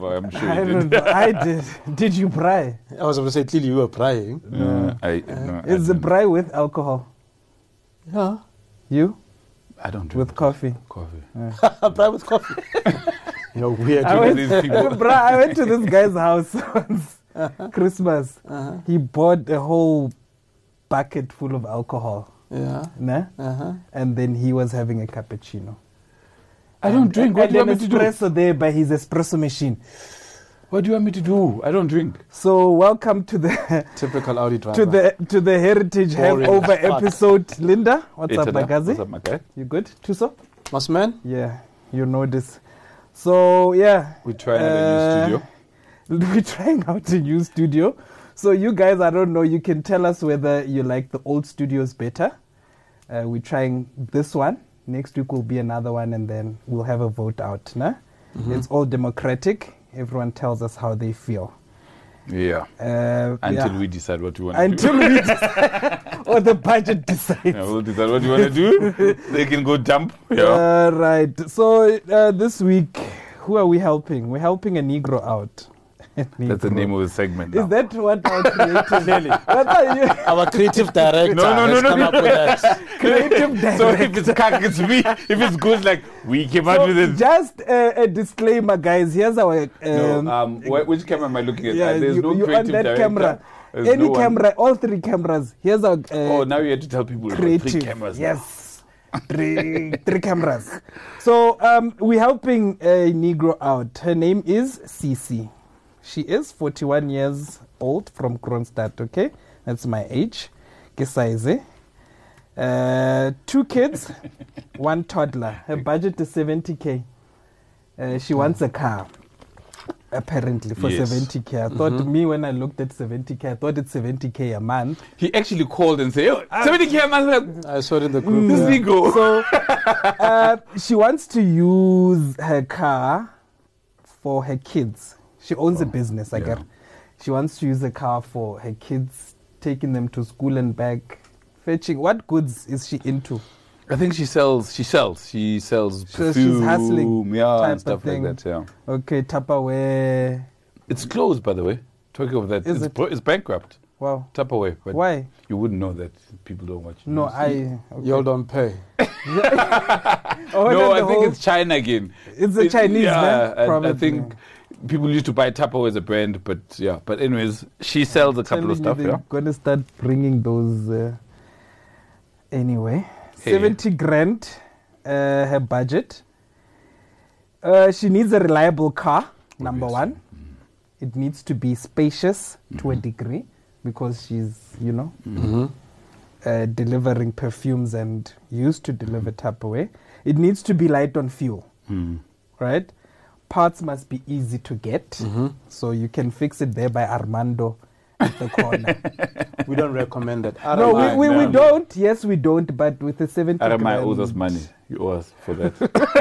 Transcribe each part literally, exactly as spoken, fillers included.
cover. I'm sure I you don't did. know. I did. Did you braai? I was going to say, clearly you were prying. Uh, I, no, Is I the don't. braai with alcohol? Yeah. You? I don't drink With coffee? coffee. Pry with coffee. You're weird. I Look at went, these people. Bruh, I went to this guy's house once, Christmas. Uh-huh. He bought a whole bucket full of alcohol. Yeah. Nah? Uh-huh. And then he was having a cappuccino. I don't drink. What and do you want an me to do? espresso there by his espresso machine. What do you want me to do? I don't drink. So welcome to the Typical Audi driver. to the to the Heritage Boring Hangover as fuck. episode. Linda, what's Hey, up, Tada. Magazi? What's up, my guy? You good? Tuso? Mas man? Yeah, you know this. So yeah, We're trying out a new Uh, studio. we're trying out a new studio. So you guys, I don't know, you can tell us whether you like the old studios better. Uh, we're trying this one. Next week will be another one, and then we'll have a vote out. Nah? Mm-hmm. It's all democratic. Everyone tells us how they feel. Yeah. Uh, Until yeah. we decide what we want to Until do. we decide, or the budget decides. Yeah, we'll decide what you want to do. They can go jump. Yeah. Uh, right. So uh, this week, who are we helping? We're helping a Negro out. That's the name of the segment. Is now. that what our creative? Clearly. What are you? Our creative director No, no, no, has no, come no. up with that. Creative So director. if it's cack, it's me. If it's good, like we came out So with it. just a, a disclaimer, guys. Here's our. Um, No, um, wh- which camera am I looking at? yeah, Uh, There's you, no you on creative that director. camera. There's Any no one- camera, all three cameras. Here's our. Uh, Oh, now you have to tell people about creative. three cameras. now. Yes, three three cameras. So um, we're helping a Negro out. Her name is Cece. She is forty-one years old from Kronstadt. Okay, that's my age. Kesaize. Uh, two kids, one toddler. Her budget is seventy k. Uh, she wants a car. Apparently for Yes. seventy k. I thought me when I looked at seventy k, I thought it's seventy k a month. He actually called and said, "Oh, seventy k a month." I saw it in the group. This yeah. Negro. So uh, she wants to use her car for her kids. She owns a business, I yeah. get. She wants to use the car for her kids, taking them to school and back, fetching. What goods is she into? I think she sells. She sells. She sells So she's perfume, hustling yeah, type and stuff of thing. like that. Yeah. Okay, Tupperware. It's closed, by the way. Talking of that, Is it's, it? bro- it's bankrupt. Wow. Tupperware. But Why? You wouldn't know that. People don't watch. No, news. I. Okay. Y'all don't pay. Oh, No, the I think whole- it's China again. It's a It- Chinese, yeah, man. and I Probably. think people used to buy Tupperware as a brand, but yeah. But anyways, she sells a couple of Telling stuff. you Yeah. they're gonna start bringing those. Uh, anyway, Hey. seventy grand, uh, her budget. Uh, she needs a reliable car. Number Obviously. one, it needs to be spacious to a degree because she's, you know, Mm-hmm. uh, delivering perfumes and used to deliver Tupperware. It needs to be light on fuel, Mm. right? Parts must be easy to get, Mm-hmm. so you can fix it there by Armando at the corner. We don't recommend that. I no, don't we, mind. we, we no. don't. Yes, we don't. But with the seventy Aramai grand, owes us money. You owe us for that.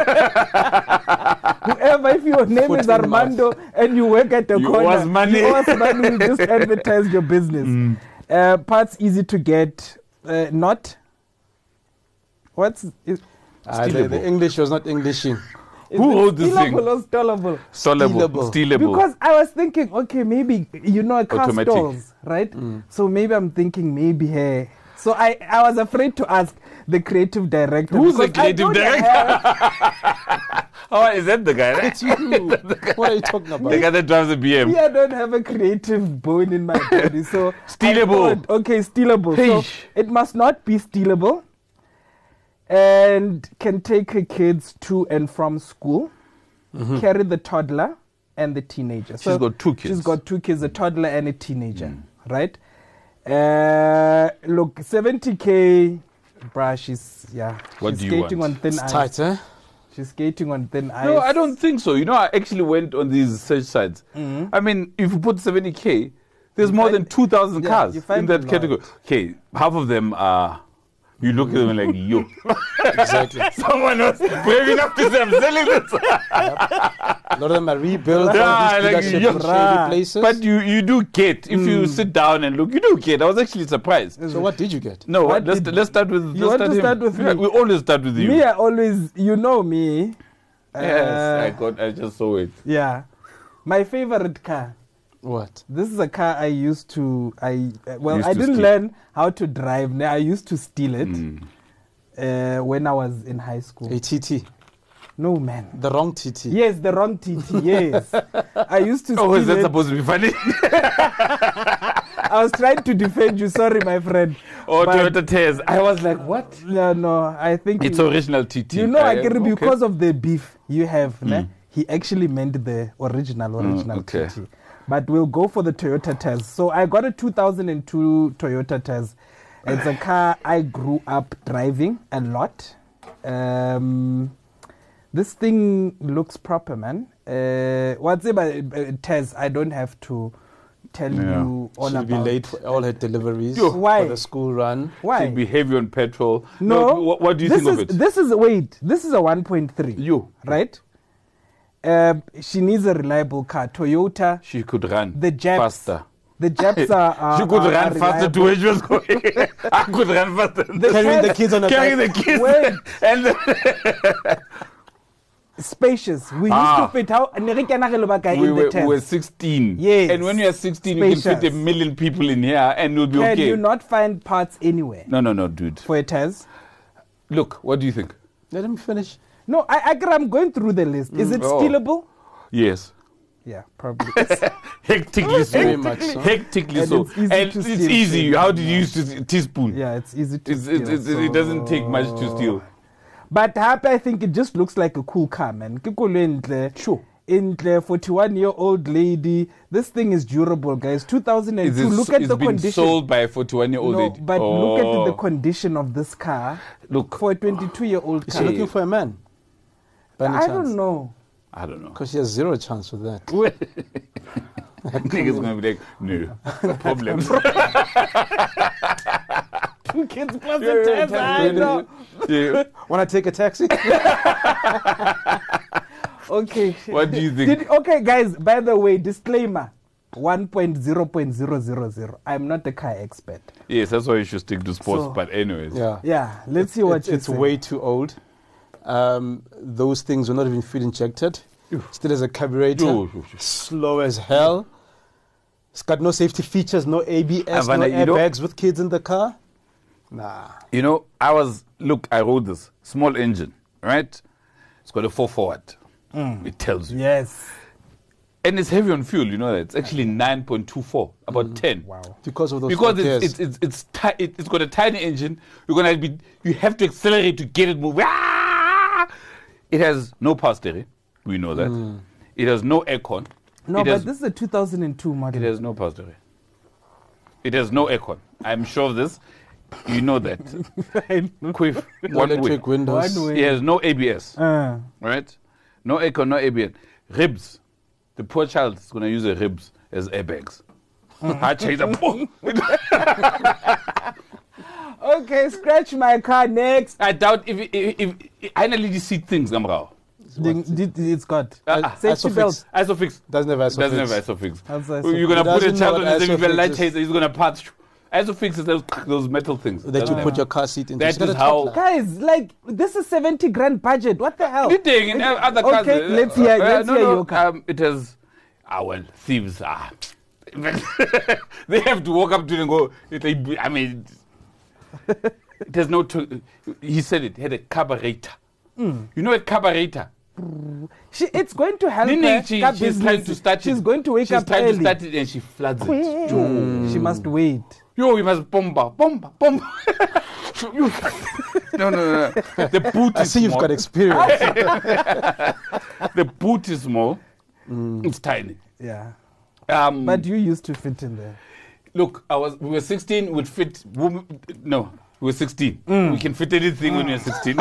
whoever, if your name Foot is in the Armando and you work at the You corner, owe us money. you owe us money. We just advertise your business. Mm. Uh, parts easy to get. Uh, not. What's is, Ah, the, the English was not Englishing. is Who it owns this thing? stealable or stallable? Sellable, Stealable. stealable. Because I was thinking, okay, maybe you know, car Automatic. stalls, right? So maybe I'm thinking maybe hey. So I, I was afraid to ask the creative director. Who's the because I creative don't director? have- Oh, is that the guy? Right? It's you. What are you talking about? The guy that drives a B M. Me, I don't have a creative bone in my body, so Stealable. I thought, okay, stealable. So Hey. it must not be stealable, and can take her kids to and from school, carry the toddler and the teenager. She's got two kids. She's got two kids, a toddler and a teenager, right? Uh, look, seventy k, bruh, she's yeah. What she's do you skating want? on thin It's ice. tight, eh? She's skating on thin ice. No, I don't think so. You know, I actually went on these search sites. I mean, if you put seventy k, there's You more find- than two thousand yeah, cars you in find that a lot. category. Okay, half of them are, you look at them like, yo. Exactly. Someone was brave enough to say, I'm selling this. A lot of them are rebuilt. Yeah, all these like, dealership yo. in shady Bruh. places. But you, you do get, if you sit down and look, you do get. I was actually surprised. so what did you get? No, What let's, did- let's start with You let's want to him. start with Yeah, me? we always start with you. Me, I always, you know me. Yes, I Uh, got. I just saw it. Yeah. My favorite car. What? This is a car I used to. I uh, well, Used I to didn't steal. learn how to drive. No, I used to steal it Mm. uh, when I was in high school. A T T. No man. The wrong T T. Yes, the wrong T T. Yes, I used to. Oh, is steal that it. supposed to be funny? I was trying to defend you. Sorry, my friend. Or But- Toyota Tez? I was like, what? No, no. I think It's you, original T T. you know, I Uh, can okay. because of the beef you have. Mm. Ne? He actually meant the original, original okay. T T. But we'll go for the Toyota Tez. So I got a two thousand two Toyota Tez. It's a car I grew up driving a lot. Um, this thing looks proper, man. Uh, what's it about uh, Tez? I don't have to tell Yeah. you all She'll about. be late for all her deliveries. Yo. Why? For the school run. Why? Should be heavy on petrol. No. what, what do you this think is, of it? This is wait. This is a one point three. You. Right? Uh, she needs a reliable car. Toyota. She could run The Japs. faster. The Japs are. are she could are- run are faster to reliable. where she was going. I could run faster. than The that. Carrying the Tez- kids on a Carrying bike. the kids. Wait. And the Spacious. We used Ah. to fit how ne re kena re lo baka we in were, the Tez. we were sixteen. Yes. And when you are sixteen, you can fit a Spacious. million people in here and you'll be Can okay. you not find parts anywhere No, no, no, dude. for a Tez? Look, what do you think? Let him finish. No, I, I I'm going through the list. Is it Oh. stealable? Yes. Yeah, probably. Hectically so. Very much so. Hectically And so. it's easy and to it's steal, easy. so- How did you use to teaspoon? Yeah, it's easy to It's, it's, steal. it's, it doesn't take much to steal. But happy, I think it just looks like a cool car, man. Ke koloi entle. Sure. Entle, forty-one year old lady. This thing is durable, guys. two thousand two. Is it, Look at it's the been condition. sold by a forty-one year old No, lady. but look at the Oh. condition of this car Look, for a twenty-two year old Is car. she looking for a man? By any I chance? don't know. I don't know. Because she has zero chance with that. Niggas gonna be like, no, no problem. Two kids plus Yeah, a yeah, Tez, yeah, I yeah. know. Yeah. Want to take a taxi? Okay. What do you think? Did, okay, guys, by the way, disclaimer. one point zero point zero zero zero. I'm not a car expert. Yes, that's why you should stick to sports. So- but anyways, Yeah. Yeah, let's see what it's you it's say. way too old. Um, those things were not even fuel injected. Still has a carburetor. Yo, yo, yo. Slow as hell. It's got no safety features, no A B S, no Havana, you know- airbags with kids in the car. Nah. You know, I was, look, I wrote this. Small engine, right? It's got a four forward. It tells you. Yes. And it's heavy on fuel, you know that. It's actually nine point two four, about ten. Wow. Because of those Because four it's, gears. it's, it's, it's, ti- it, it's got a tiny engine. You're gonna be, you have to accelerate to get it moving. Ah! It has no power steering. We know that. It has no aircon. No, it but has, this is a two thousand two model. It has no power steering. It has no aircon. I'm sure of this. You know that. Quiff, no one way. electric windows. One way. It has no A B S. Uh, Right? No aircon, no A B S. Ribs. The poor child is going to use the ribs as airbags. I change them. okay, scratch my car next. I doubt if, if, if, if I only see things, Gamrao. Ding- did- It's got Ah, safety Isofix. belt. Isofix. Doesn't have isofix. Doesn't have Isofix. How's You're Isofix? going to put a Doesn't know child on what the same Isofix light is. chaser, he's going to pass. Isofix is those, those metal things. That you Doesn't put have- your car seat into. That It's got is a how- top Guys, like this is seventy grand budget. What the hell? Anything in other cars. Okay, uh, let's hear- uh, let's no, hear no, your car. Um, it has, ah, well, thieves are. They have to walk up to it and go, it, I mean, it has no, to, he said it, had a carburetor. Hmm. You know a carburetor? She, it's going to help Meaning her. she, car she's business. trying to start She's it. going to wake she's up trying early. to start it and she floods it. She must wait. Yo, you must bomba, bomba, bomba. You- no, no, no, no. The boot I is see you've small. got experience. The boot is small. It's tiny. Yeah. Um, But you used to fit in there. Look, I was. We were sixteen. Would fit. wom- No, we were sixteen. Mm. We can fit anything when you're sixteen.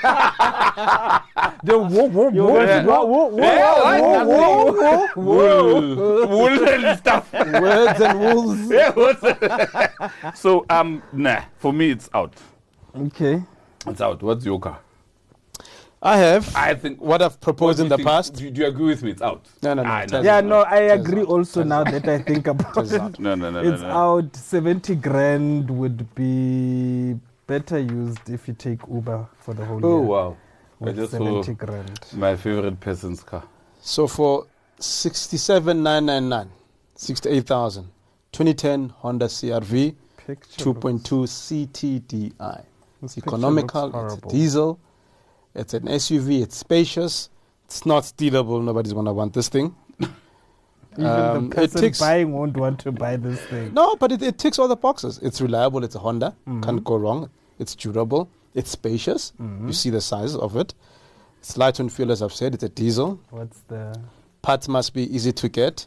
The whoa, whoa, whoa, Yeah. whoa, whoa, whoa, Yeah, whoa, whoa, whoa, whoa. wool, wool and stuff. Words and wolves. Yeah, what's- so um, nah. For me, it's out. Okay. It's out. What's your car? I have. I think. What I've proposed what in do the you think? past. Do, do you agree with me? It's out. No, no, no, Ah, it no, has Yeah, out. no, I Turns agree out. also Turns now out. that I think about Turns it. out. No, no, no, no. It's no. out. seventy grand would be better used if you take Uber for the whole Oh year. wow! I With just saw seventy grand. my favorite person's car. So for sixty-seven thousand nine hundred ninety-nine, sixty-eight thousand. twenty ten Honda C R V, Picture two point two C T D I. It's economical, it's a diesel, it's an S U V, it's spacious, it's not stealable, nobody's going to want this thing. Even Um, the it person ticks- buying won't want to buy this thing. No, but it, it ticks all the boxes. It's reliable, it's a Honda, Mm-hmm. can't go wrong. It's durable, it's spacious, you see the size of it. It's light on fuel, as I've said, it's a diesel. What's the... Parts must be easy to get.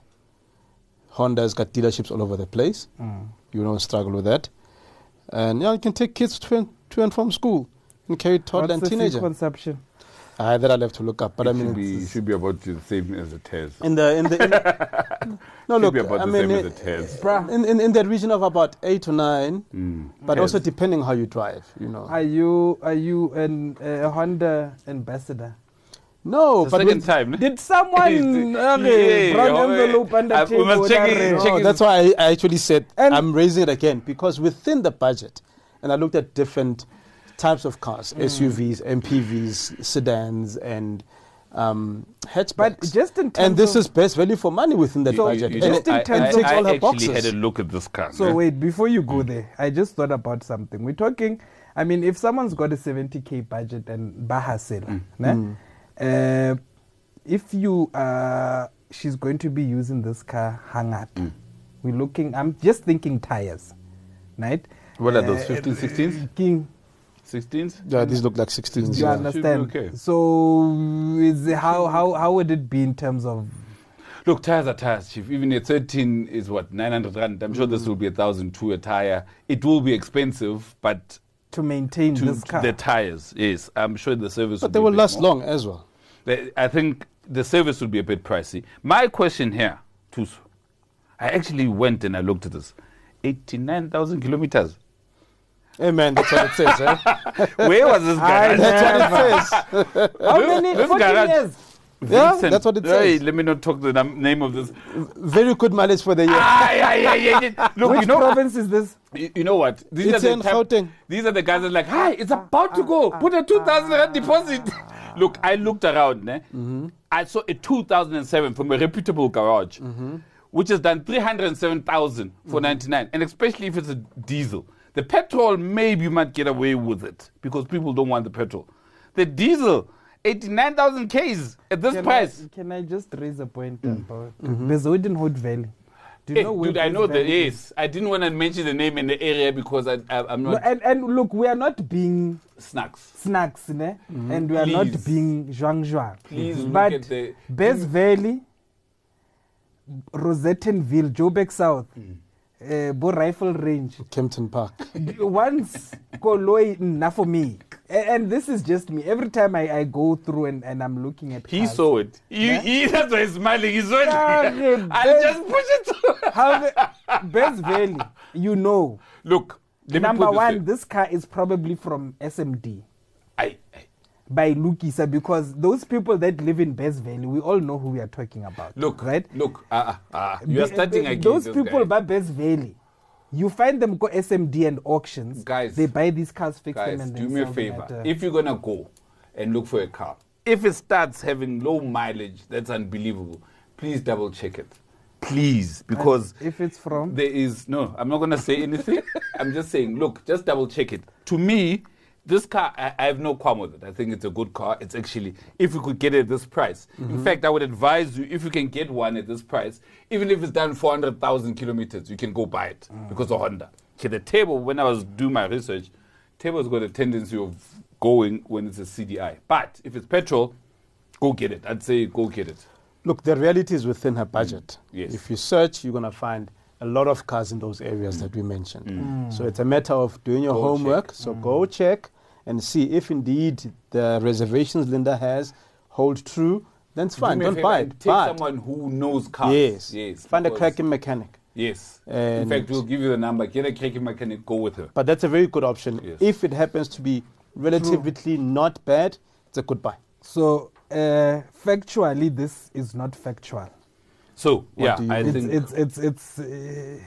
Honda's got dealerships all over the place. Mm. You don't struggle with that. And yeah, you can take kids to and, to and from school and carry toddler What's and the fuel teenager. consumption? Uh, that I'll have to look up. But it I mean, should be, it's- should be about the same as the Tez. in the in the in, no Should look, be about I the mean, same as it- the Tez. Bruh, in, in in the region of about eight or nine, Mm. but Tez. also depending how you drive, you know. are you are you an, uh, a Honda ambassador? no, The but second with- time, ne? Did someone okay, Yeah, brown oh, envelope eh, under uh, we table? must check it, whatever? check no, it. that's why I, I actually said And- I'm raising it again because within the budget, and I looked at different types of cars, Mm. S U Vs, M P Vs, sedans, and um, hatchbacks. But just in terms and this of, is best value for money within that So, budget. You and know, it, in I, terms I, of- ticks I all her actually boxes. had a look at this car. so ne? wait, before you go there, I just thought about something. We're talking, I mean, if someone's got a seventy K budget and Bahasela, Mm. uh, if you, uh, she's going to be using this car hang up, Mm. we're looking, I'm just thinking tires, right? What are those, Uh, fifteen, sixteens? King, sixteens? Yeah, these look like sixteens. you Yeah. understand? Should be okay. So, is how, how, how would it be in terms of Look, tires are tires, Chief. Even a thirteen is what, nine hundred rand. I'm sure this will be a thousand two a tire. It will be expensive, but to maintain to this car? the tires, yes. I'm sure the service But will they be a will bit last more. long as well. The- I think the service will be a bit pricey. My question here, Tusu, I actually went and I looked at this. eighty-nine thousand kilometers. Hey man, that's what it says, eh? Where was this I guy? That's what it says. How This- many? this fourteen garage- years. Yeah, Vincent. that's what it Hey, says. let me not talk the num- name of this. Very good mileage for the year. Ah, yeah, yeah, yeah, yeah. Look, Which you know, province is this? you, you know what? These It's are in the type- Gauteng. These are the guys that are like, hi, it's about to go. Put a two thousand rand deposit. Look, I looked around. Ne? Mm-hmm. I saw a two thousand seven from a reputable garage, Mm-hmm. which has done three hundred seven thousand for ninety-nine, and especially if it's a diesel. The petrol, maybe you might get away with it because people don't want the petrol. The diesel, eighty-nine thousand Ks at this Can price. I, can I just raise a point Mm. about Mm-hmm. Bezuidenhout Valley? Do you Hey, know where dude, I Bez know that. Valley is? Yes, I didn't want to mention the name in the area because I, I, I'm No, not and, and look, we are not being snacks. snacks, ne? and we are not Please. being zhuang zhuang. Please look But at the. Bez Valley, Rosettenville, Joburg South, uh, Bo Rifle Range. Kempton Park. Once Koloi na for me. A- And this is just me. Every time I, I go through and, and I'm looking at He cars, saw it. He, Yeah? he, that's why he's smiling. He's sweating. Yeah, I Bez- just push it through. how the, Bez Valley, you know. Look, let me Number put this one, way. this car is probably from S M D I, I, by Lukisa because those people that live in Bez Valley, we all know who we are talking about. look, right? Look, uh, uh, uh, you are The- starting the- again. Those this people guy. by Bez Valley, you find them go S M D and auctions. Guys, they buy these cars, fix Guys, them, and do then me a sell them favor. at, uh, If you're gonna go and look for a car, if it starts having low mileage, that's unbelievable. Please double check it. Please, because if it's from there is no. I'm not gonna say anything. I'm just saying. Look, just double check it. To me, this car, I, I have no qualm with it. I think it's a good car. It's actually, if you could get it at this price. In fact, I would advise you, if you can get one at this price, even if it's done four hundred thousand kilometers, you can go buy it because of Honda. Okay, the table, when I was doing my research, table's got a tendency of going when it's a C D I. But if it's petrol, go get it. I'd say go get it. Look, the reality is within her budget. Yes. If you search, you're going to find a lot of cars in those areas that we mentioned. So it's a matter of doing your Go homework. check. So go check and see if indeed the reservations Linda has hold true. Then it's fine. Do me a Don't favor buy and it. Take But someone who knows cars. yes, Yes. find a because- cracking mechanic. Yes. In And- fact, we'll give you the number. Get a cracking mechanic. Go with her. But that's a very good option. Yes. If it happens to be relatively not bad, it's a good buy. so uh, factually, this is not factual. So What yeah, do you I It's think. it's it's it's uh,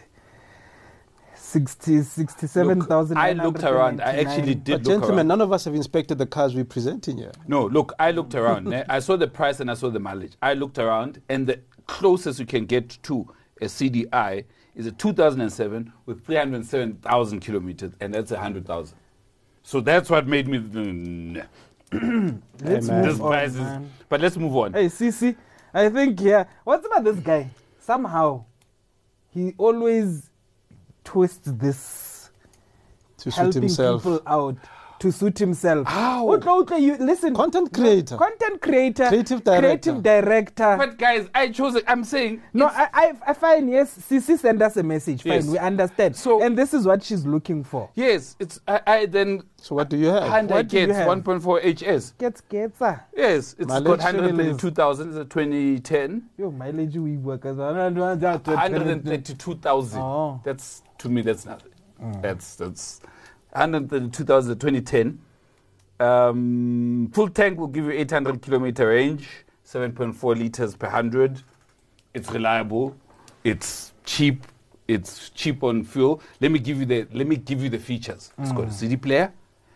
sixty sixty-seven thousand. Look, I looked around. I actually did But look gentlemen, around. none of us have inspected the cars we're presenting here. No, look, I looked around. eh, I saw the price and I saw the mileage. I looked around, and the closest you can get to a C D I is a two thousand seven with three hundred seven thousand kilometers, and that's one hundred thousand. So that's what made me. Nah. Let's Hey, man. move This on, price is, man. but let's move on. Hey, Sisi, I think, yeah. What's about this guy? Somehow, he always twists this, To suit helping himself. people out to suit himself. How? Okay, okay, you listen. Content creator. Content creator. Creative director. Creative director. But guys, I chose it. I'm saying no, it's- I, I, I find, yes, Sisi send us a message. Fine, Yes. we understand. So- and this is what she's looking for. yes, it's I, I then So what do you have? Hyundai What do you gets have? one point four H S. Gets, gets, ah. Yes, it's Mileage got one hundred thirty-two thousand. It's a twenty ten. Yo, mileage we work as one one hundred thirty-two thousand. Oh. That's, to me, that's nothing. That's that's one hundred thirty-two thousand twenty ten. Um, full tank will give you eight hundred kilometer range, seven point four liters per hundred. It's reliable. It's cheap. It's cheap on fuel. Let me give you the let me give you the features. It's got a C D player.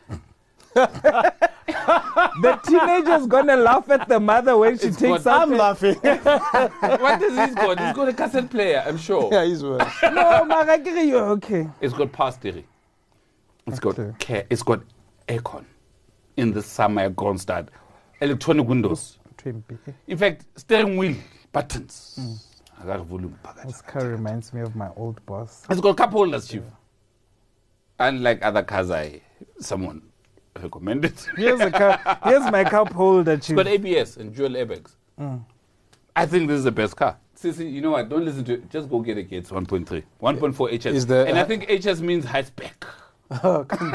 The teenager's gonna laugh at the mother when she It's takes got- out. I'm a- laughing. What does he's got? He's got a cassette player, I'm sure. Yeah, he's worse. No, Marakiri, you okay? It's got power steering. It's got Okay. care. It's got aircon in the summer Kronstadt. Electronic windows. Twimpy. In fact, steering wheel buttons. I got volume. This car reminds me of my old boss. It's got cup holders, chief. Unlike other cars, I someone recommended. Here's a car. Here's my cup holder, It's chief. got A B S and dual airbags. I think this is the best car. Sissy, you know what? Don't listen to it. Just go get a Gates one point three. one point four H S. Is the- and I think H S means high spec. Oh, come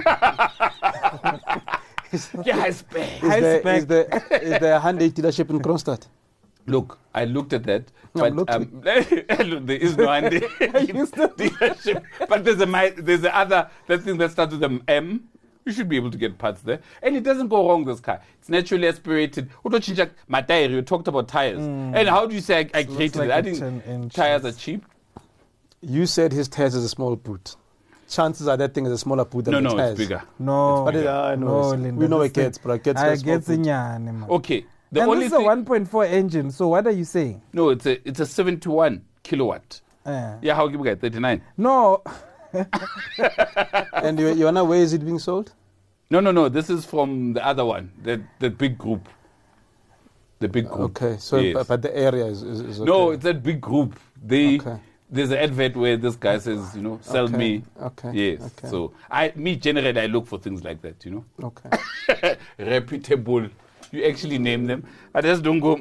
Yeah, high spec. Is High there, spec. is there, is there a Hyundai dealership in Kronstadt? Look, I looked at that, I'm but um, look, there is no Hyundai dealership. But there's a mi- there's a other that thing that starts with an M. You should be able to get parts there, and it doesn't go wrong. This car, it's naturally aspirated. Utochinja matire. You talked about tires, and how do you say I, I created like it? I a think ten inches. tires are cheap. You said his tires is a small boot. Chances are that thing is a smaller boot than No, the no, tires. it's bigger. No, But it, I know. no, it's- Linda, we know this it gets, thing- but it gets I a small gets boot. in Yane, man. Okay, the And only this is a thing, one point four engine. So what are you saying? no, it's a it's a seventy-one kilowatt. Uh, Yeah, how give you thirty-nine? no, And you, you know where is it being sold? No, no, no. This is from the other one, the the big group. The big group. Okay, so Yes. but, but the area is, is, is okay. No, it's that big group. They Okay. there's an advert where this guy says, you know, sell Okay, me. okay, Yes. okay. So I me generally I look for things like that, you know. Okay. Reputable. You actually name them. I just don't go,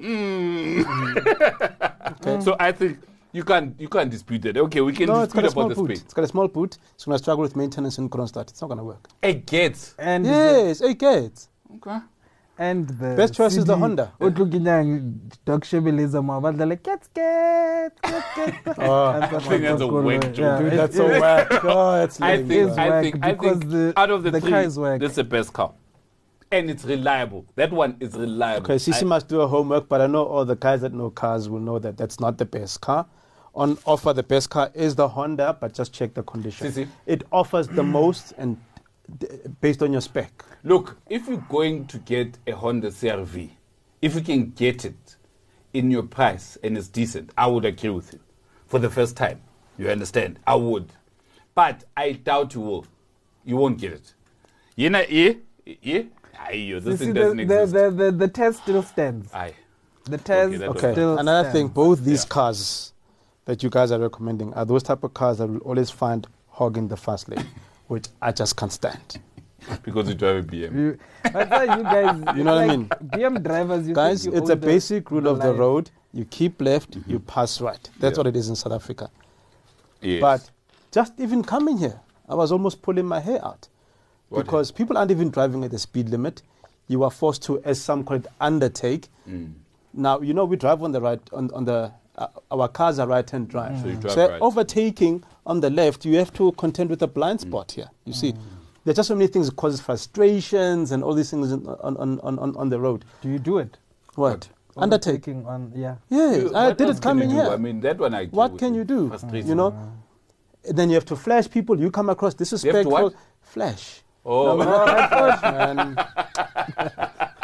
mm. Okay. So I think you can't you can't dispute that. Okay, we can No, it's got dispute a small about the boot. speed. It's got a small boot. It's going to struggle with maintenance in Kronstadt. It's not going to work. It gets. and Yes, it gets. Okay. the, and the Best choice is the C D Honda. Utlukinyang Doc Shebeleza mabadla like cats cat cat. Oh, I I think that's a whack joke. dude, that's so whack. Oh, it's I lame. think is I whack think I because think the- out of the, the three, car is whack. this is the best car. And it's reliable. That one is reliable. Okay, Sisi I- must do her homework, but I know all the guys that know cars will know that that's not the best car. On offer, the best car is the Honda, but just check the condition. Sisi. It offers the most and d- based on your spec. Look, if you're going to get a Honda C R V, if you can get it in your price and it's decent, I would agree with you. For the first time, you understand? I would. But I doubt you will. You won't get it. You know, yeah? Yeah? Aye, this You see, thing the, doesn't the, exist. the, the, the test still stands. Aye. The test Okay, that Okay, still another stands. thing, both these Yeah. cars that you guys are recommending are those type of cars that will always find hogging the fast lane, which I just can't stand. Because you drive a B M. You, that's why you guys, You know what I like mean? B M drivers, you Guys, think you it's own a basic rule of the life. road. You keep left, you pass right. That's Yeah. what it is in South Africa. Yes. But just even coming here, I was almost pulling my hair out. What? Because people aren't even driving at the speed limit. You are forced to, as some call it, undertake. Mm. Now, you know, we drive on the right, on, on the, uh, our cars are right-hand drive. So you drive So right. overtaking on the left, you have to contend with a blind Mm. spot here. You see, there are just so many things that causes frustrations and all these things on, on, on, on, on the road. Do you do it? What? Undertake. Overtaking on, yeah. Yes, You- I what did else it can you coming do? here. I mean, that one I agree What with can you do? Frustration. You know, then you have to flash people. You come across disrespectful. what? Flash. Oh. No, we're not that flash, man.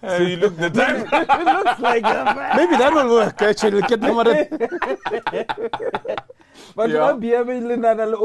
Uh, you look the time. It looks like a man. Maybe that will work, actually. Get them out of... But Yeah. not B M W,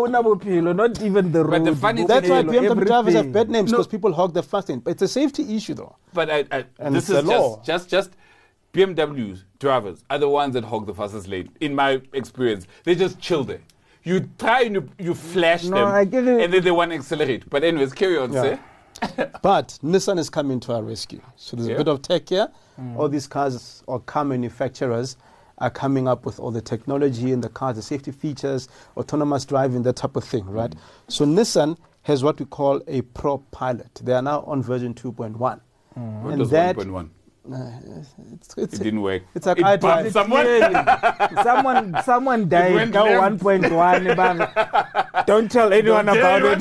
not even the road. But the funny book, That's why thing- B M W drivers have bad everything. names, No. because people hog the fast lane. But it's a safety issue, though. But I, I, And this it's is the law. just, just, just B M W drivers are the ones that hog the fastest lane. In my experience, they just chill there. You try and you, you flash No, them, I get it. and then they want to accelerate. But anyways, carry on, Yeah. sir. But Nissan is coming to our rescue. So there's Yeah. a bit of tech here. All these cars or car manufacturers are coming up with all the technology in the cars, the safety features, autonomous driving, that type of thing, right? So Nissan has what we call a Pro Pilot. They are now on version two point one. What And does that- one point one? Uh, it's, it's, It didn't work. it's like it I bumped drive. someone. someone, someone died. went Go left. one point one. Don't tell anyone Don't about tell it.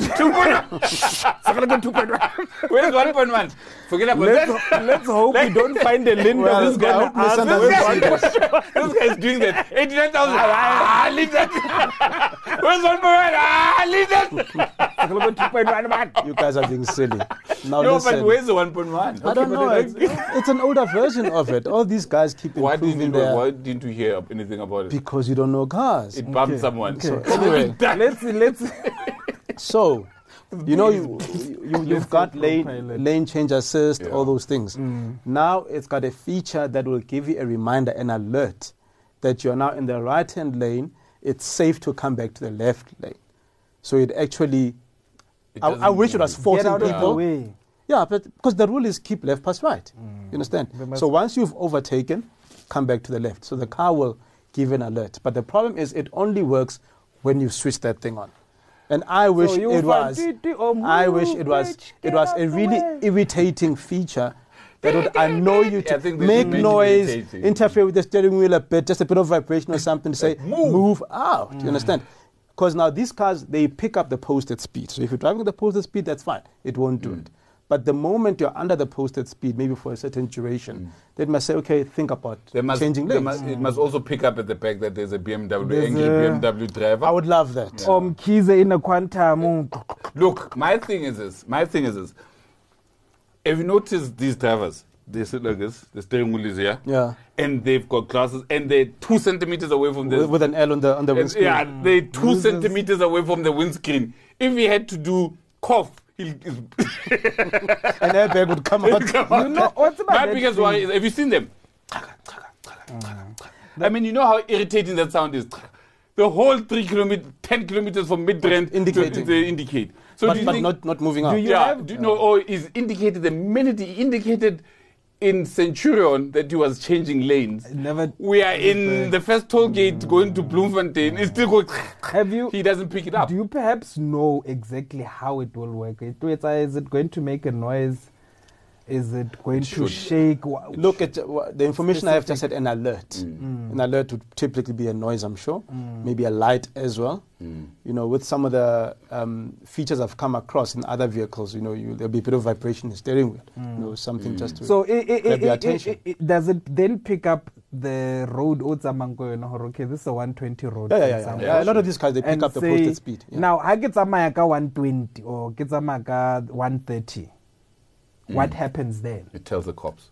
anyone. two point one. Where's one point one? Forget about Let's, that. let's hope we don't find a Linda Well, who's I gonna hope Nissan ask doesn't us. see this. This guy is doing that. eighty-nine thousand. Ah, leave that. Where's one point one? Ah, leave that. two point one, man. You guys are being silly. Now No, listen. but where's the one point one? I don't know. It's, it's an older version of it. All these guys keep Why didn't, improving you, their... why didn't you hear anything about it? Because you don't know cars. It bumped Okay, someone. okay. Anyway, Let's let's. so, you know, you, you, you've got Pro lane, Pilot. lane change assist, Yeah. all those things. Now it's got a feature that will give you a reminder, an alert, that you're now in the right-hand lane. It's safe to come back to the left lane. So it actually... It I, I doesn't wish it move. was Get forcing out of the people. way. Yeah, but because the rule is keep left past right. You understand? They must- So once you've overtaken, come back to the left. So the car will give an alert. But the problem is it only works when you switch that thing on. And I wish you it was want it or I wish move, it was bitch, it get was out a the really way. irritating feature that would annoy you I to think they make should make it noise, irritating. interfere with the steering wheel a bit, just a bit of vibration or something to say move. move out. You understand? Because now these cars, they pick up the posted speed. So if you're driving at the posted speed, that's fine. It won't do it. But the moment you're under the posted speed, maybe for a certain duration, they must say, okay, think about They must, changing they lanes. must, It must also pick up at the back that there's a B M W, There's angry a- B M W driver. I would love that. Um, Kiza in a quantum. Look, my thing is this. My thing is this. Have you noticed these drivers? They sit like this. The steering wheel is here. Yeah. And they've got glasses, and they're two centimeters away from the. With, with an L on the on the and- windscreen. yeah, they're two Losers. centimeters away from the windscreen. If he had to do cough, he'll. An airbag would come out. You know what's about My that biggest thing? worry is, have you seen them? I mean, you know how irritating that sound is. The whole three kilometers, ten kilometers from mid-range, Indicating. they indicate. So do but you but think, not, not moving out. Do you yeah, have- do you know, or is indicated the minute he indicated in Centurion that he was changing lanes. Never. We are in the first toll gate going to Bloemfontein. It's still going. Have you? He doesn't pick it up. Do you perhaps know exactly how it will work? It- it's, uh, Is it going to make a noise? Is it going to should. shake? Wha- Look at uh, the information I have just Specific. said, an alert. Mm. An alert would typically be a noise, I'm sure. Maybe a light as well. Mm. You know, with some of the um, features I've come across in other vehicles, you know, you, there'll be a bit of vibration in the steering wheel. You know, something just to So i- i- grab i- your i- attention. i- i- does it then pick up the road? Okay, this is a one twenty road. yeah, for yeah, yeah, example, yeah. A lot of these cars, they pick and up the say, posted speed. Yeah. Now, I get some one twenty or get some one thirty. What happens then? It tells the cops.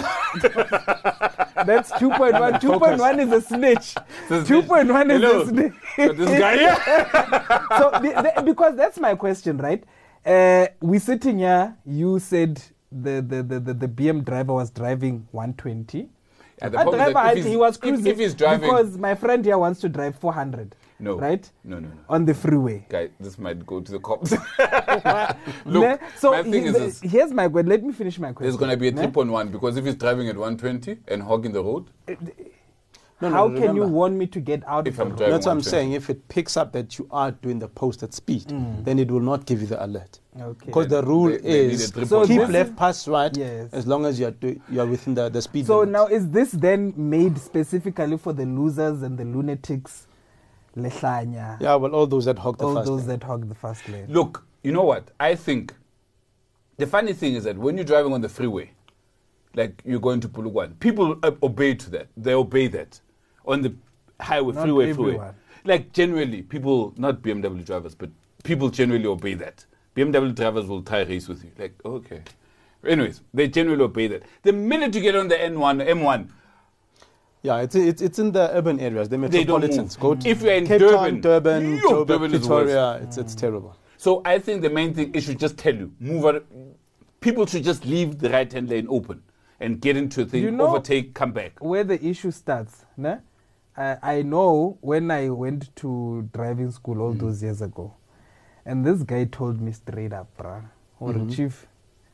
That's two point one. two point one is a snitch. It's a two point one is Hello. a snitch. But this guy here. So, the, the, because that's my question, right? Uh, we sitting here, you said the, the, the, the, the B M driver was driving one twenty. Yeah, the A problem is driver, that if I- he's- he was if- cruising if he's driving- because my friend here wants to drive four hundred. No. Right? No, no, no. On the freeway. Guy, this might go to the cops. Ne? Look, so my thing he- is the- this. here's my question. Let me finish my question. There's going to be a Ne? three point one because if he's driving at one twenty and hogging the road, No, no, How no, can you remember. want me to get out If of I'm the driving road? That's what I'm one twenty. saying. If it picks up that you are doing the posted speed, Mm. then it will not give you the alert. Okay. Because the rule They- they need is a three So keep this left is- past right Yes. as long as you are do, you are within the, the speed So limit. now, is this then made specifically for the losers and the lunatics? Lehlanya, Yeah, well, all those that hog the all fast those lane. that hog the fast lane. look, you know what? I think the funny thing is that when you're driving on the freeway, like you're going to Polokwane, people uh, obey to that. They obey that on the highway, Not freeway, freeway. everyone. Like generally, people, not B M W drivers, but people generally obey that. B M W drivers will try race with you. Like, okay, Anyways, they generally obey that. The minute you get on the N one, M one, Yeah, it's, it's it's in the urban areas, the they don't metropolitans. move. Go to If you're in Cape Durban, Town, Durban, yo, Joburg, Durban is Pretoria, worse. it's, it's terrible. So I think the main thing, it should just tell you, move on. People should just leave the right-hand lane open and get into a thing, You know- overtake, come back. Where the issue starts, ne? I, I know when I went to driving school all those years ago, and this guy told me straight up, bruh, or chief,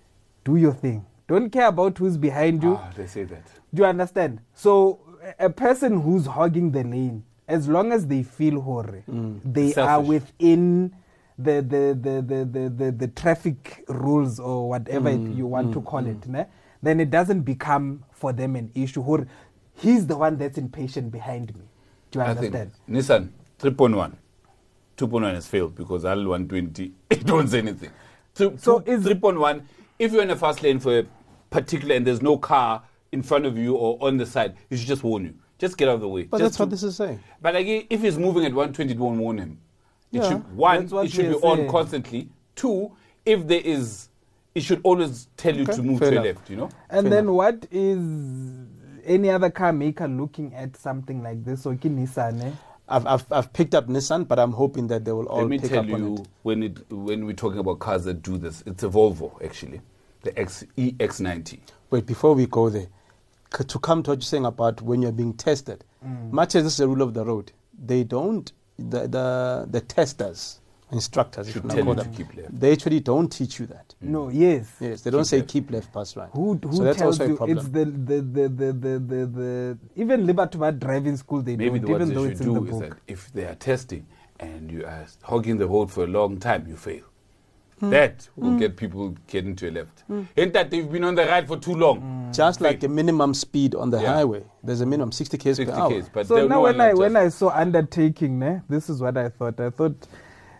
do your thing. Don't care about who's behind you. Ah, they say that. Do you understand? So a a person who's hogging the lane, as long as they feel hore, they are Selfish. within the the, the, the, the, the, the traffic rules or whatever it- you want to call it, ne? Then it doesn't become for them an issue. Hore, he's the one that's impatient behind me. Do you I think understand? Nissan three point one, two point one has failed because L one twenty, it don't say anything. Two- So two- is- three point one, if you're in a fast lane for a particular and there's no car in front of you or on the side, it should just warn you. Just get out of the way. But Just that's what to- this is saying. But like, if he's moving at one twenty, it won't warn him. It Yeah, should, one, that's what it should be we are on saying. constantly. Two, if there is, it should always tell you Okay, to move fair to your enough. left, you know? And Fair then enough. what is any other car maker looking at something like this? So Nissan, eh? I've, I've, I've picked up Nissan, but I'm hoping that they will all Let me pick tell up on you, it. when it when we're talking about cars that do this, it's a Volvo actually, the X, E X ninety. Wait, before we go there, c- to come to what you're saying about when you're being tested, much as this is a rule of the road, they don't, the, the, the testers, instructors, if Should you tell call you to them, keep left. they actually don't teach you that. No, yes. Yes, they don't Keep say left. keep left, pass right. Who who so that's tells also a you problem. it's the the the the the, the, the even Libertad driving school they Maybe don't the even ones though they it's should in the do is book. that if they are testing and you are hogging the road for a long time, you fail. Hmm. That will get people getting to your left. Ain't that they've been on the right for too long? Just like the minimum speed on the Yeah. highway, there's a minimum sixty kilometers per sixty hour. Ks. But So there- now no when one I like when just- I saw undertaking, ne, this is what I thought. I thought,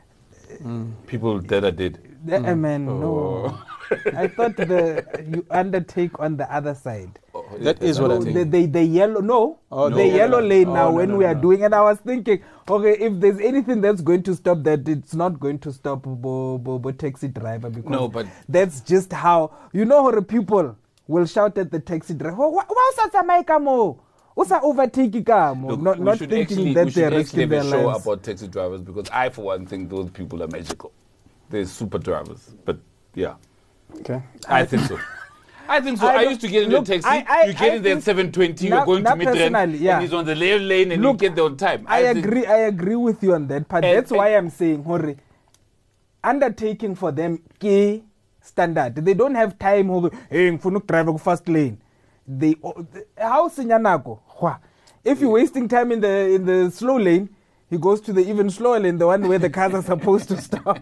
people that are dead. eh, man, Oh. no. I thought the you undertake on the other side. That is what No, I think. the, the, the yellow, no, Oh, the no. yellow lane Oh, now no, when no, we are no. doing, and I was thinking, okay, if there's anything that's going to stop that, it's not going to stop Bo, Bo, Bo taxi driver because No, but- that's just how, you know how the people will shout at the taxi driver, "Why why usa tsamaya ka mo? Usa overtake ka mo?" Look, Not, we not should thinking actually, that we should they're actually risking have their a show lives. about taxi drivers because I, for one, think those people are magical. They're super drivers. But yeah, Okay. I think so. I think so. I I, don't- used to get into look, a taxi. I- I- you get I in there at think- seven twenty. Now- You're going now to Midrand, personally, yeah. and he's on the left lane, and Look, you get there on time. I, think- agree. I agree with you on that part. And- That's why I'm saying, hore, undertaking for them key standard. They don't have time. Hore, hey, ngifuna ukudrive ku fast lane. They oh, the- how sinyanako. Hwa. If you're wasting time in the in the slow lane, he goes to the even slower lane, the one where the cars are supposed to stop.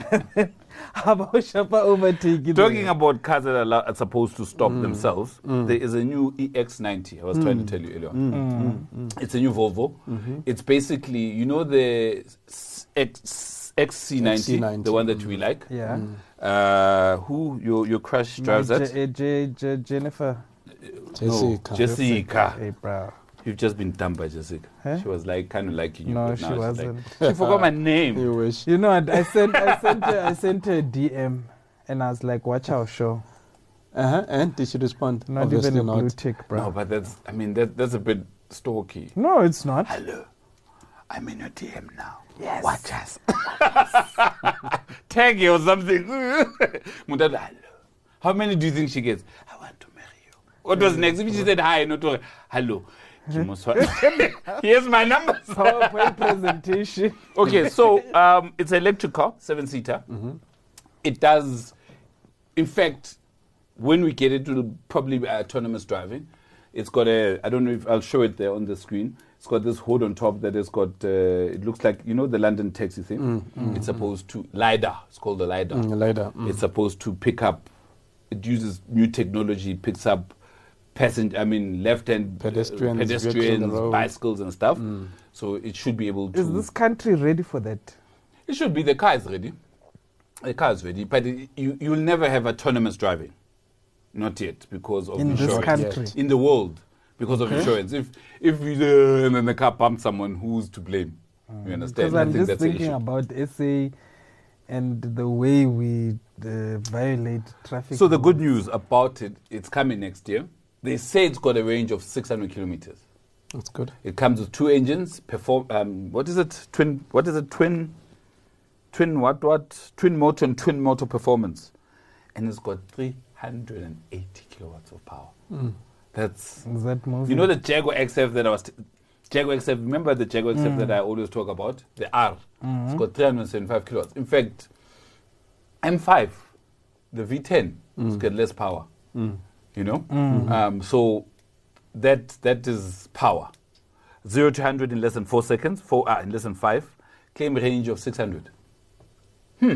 How about Shapa overtaking? Talking there? about cars that are, allo- are supposed to stop themselves, there is a new E X ninety. I was trying to tell you earlier on. It's a new Volvo. It's basically, you know, the s- X, X C ninety, X C ninety. the one that we like. Yeah. Uh, who your your crush drives My that? J- J- J- Jennifer. Jessica. No, Jessica. Hey, bro. You've just been dumped by Jessica. Huh? She was like kind of liking you. No, but she now she's wasn't. Like, she forgot my name. You wish. You know, what, I sent I sent her, I sent her a D M, and I was like, "Watch our show." Uh-huh. And did she respond? Not Obviously even a blue not. tick, bro. No, but that's. I mean, that that's a bit stalky. No, it's not. Hello, I'm in your D M now. Yes. Watch us. Tag you or something. Mutata, hello. How many do you think she gets? I want to marry you. What was next? If she said hi, not to, hello. You must want- Here's my number. PowerPoint presentation. Okay, so um, it's an electric car, seven seater. It does, in fact, when we get it, it will probably be autonomous driving. It's got a, I don't know if I'll show it there on the screen. It's got this hood on top that has got, uh, it looks like, you know, the London taxi thing? It's supposed to, LiDAR, it's called the LiDAR. Mm, later. Mm. It's supposed to pick up, it uses new technology, picks up passenger, I mean, left-hand Pedestrians, uh, vehicles on pedestrians the road. bicycles and stuff. So it should be able to. Is this country ready for that? It should be. The car is ready. The car is ready, but it, you you'll never have autonomous driving, not yet, because of In this insurance. country? In the world, because of insurance. If if you, uh, and then the car bumps someone, who's to blame? You understand? Because I I'm think just that's the thinking issue. about S A and the way we uh, violate traffic. So the rules. good news about it, it's coming next year. They say it's got a range of six hundred kilometers. That's good. It comes with two engines. Perform. Um, what is it? Twin. What is it? Twin. Twin. What? What? Twin motor and twin motor performance, and it's got three hundred eighty kilowatts of power. Mm. That's. Is that moving? You know the Jaguar X F that I was. T- Jaguar X F. Remember the Jaguar X F Mm. that I always talk about? The R. Mhm. It's got three hundred seventy-five kilowatts. In fact, M five, the V ten, it's Mm. got less power. Mm. You know. Mm. Um, so that that is power. Zero to hundred in less than four seconds. Four uh, in less than five. Claim range of six hundred. Hmm.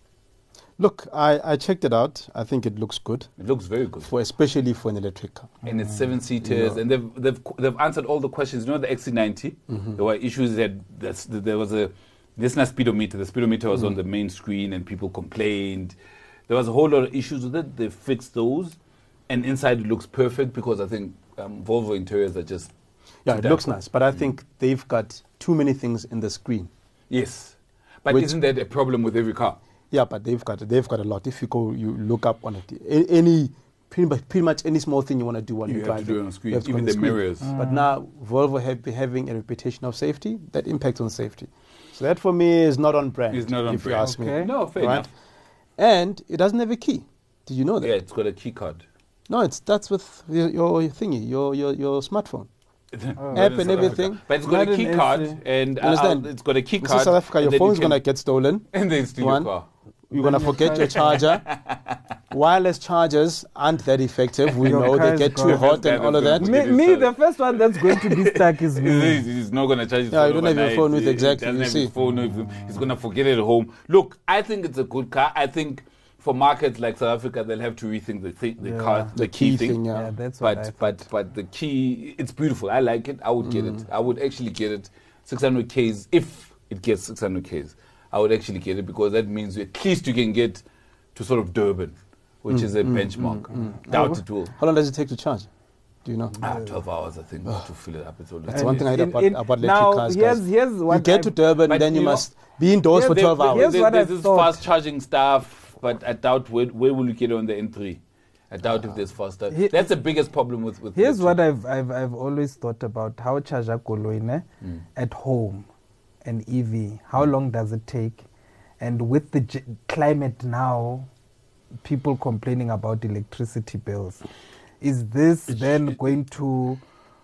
Look, I, I checked it out. I think it looks good, It looks very good. for especially for an electric car. And it's seven seaters, Yeah. and they've they've they've answered all the questions. You know the X C ninety. Mhm. There were issues that that's, there was a this not speedometer. The speedometer was on the main screen, and people complained. There was a whole lot of issues with it. They fixed those, and inside it looks perfect because I think um, Volvo interiors are just Yeah, to it die looks for. nice, but I think they've got too many things in the screen. Yes, but Which- isn't that a problem with every car? Yeah, but they've got they've got a lot. If you go, you look up on it, a- any pretty much, pretty much any small thing you want to do when You you have drive to do it on screen, you have to go even on the screen. mirrors. But now Volvo have been having a reputation of safety that impacts on safety. So that for me is not on brand. It's not on if brand. you ask Okay. me. No, fair Right? enough. And it doesn't have a key. Did you know that? Yeah, it's got a key card. No, it starts with your, your thingy, your your your smartphone. But App in and South Africa. everything. But it's got Not a key in card, S A. and uh, Understand? it's got a key This card. is South Africa. and Your then you phone's can- gonna get stolen. and they steal One. your car. You're gonna Then your forget your charger. Wireless chargers aren't that effective. We Your know car they is get too gone. hot and all of that. That's Me, Get me inside. the first one that's going to be stuck is me. He's, he's not going to charge his Yeah, phone you don't have your overnight. phone with He- exactly, He doesn't you have see. his phone with him. He's going to forget it at home. Look, I think it's a good car. I think for markets like South Africa, they'll have to rethink the thi- the Yeah. car, the, The key, key thing. thing, yeah. Yeah, that's what I But but but the key, it's beautiful. I like it. I would get Mm. it. I would actually get it. six hundred Ks if it gets six hundred Ks. I would actually get it because that means at least you can get to sort of Durban, which Mm, is a mm, benchmark. mm, Doubt it will. How long does it take to charge? Do you know? Ah, twelve hours, I think, to fill it up. It's always That's And one thing I hate in- about, in- about electric now, cars. here's- guys. here's what you get I- to Durban, But then you you know- must be indoors Yeah, for there- twelve there- hours. Here's there- what there's I this thought. fast charging stuff, but I doubt where, where will you get on the N three. I doubt if there's fast stuff. He- That's the biggest problem with with. Here's what electric. I've, I've I've always thought about how charger koloine Mm. at home, an E V. How long does it take? And with the j- climate now, people complaining about electricity bills. Is this then going to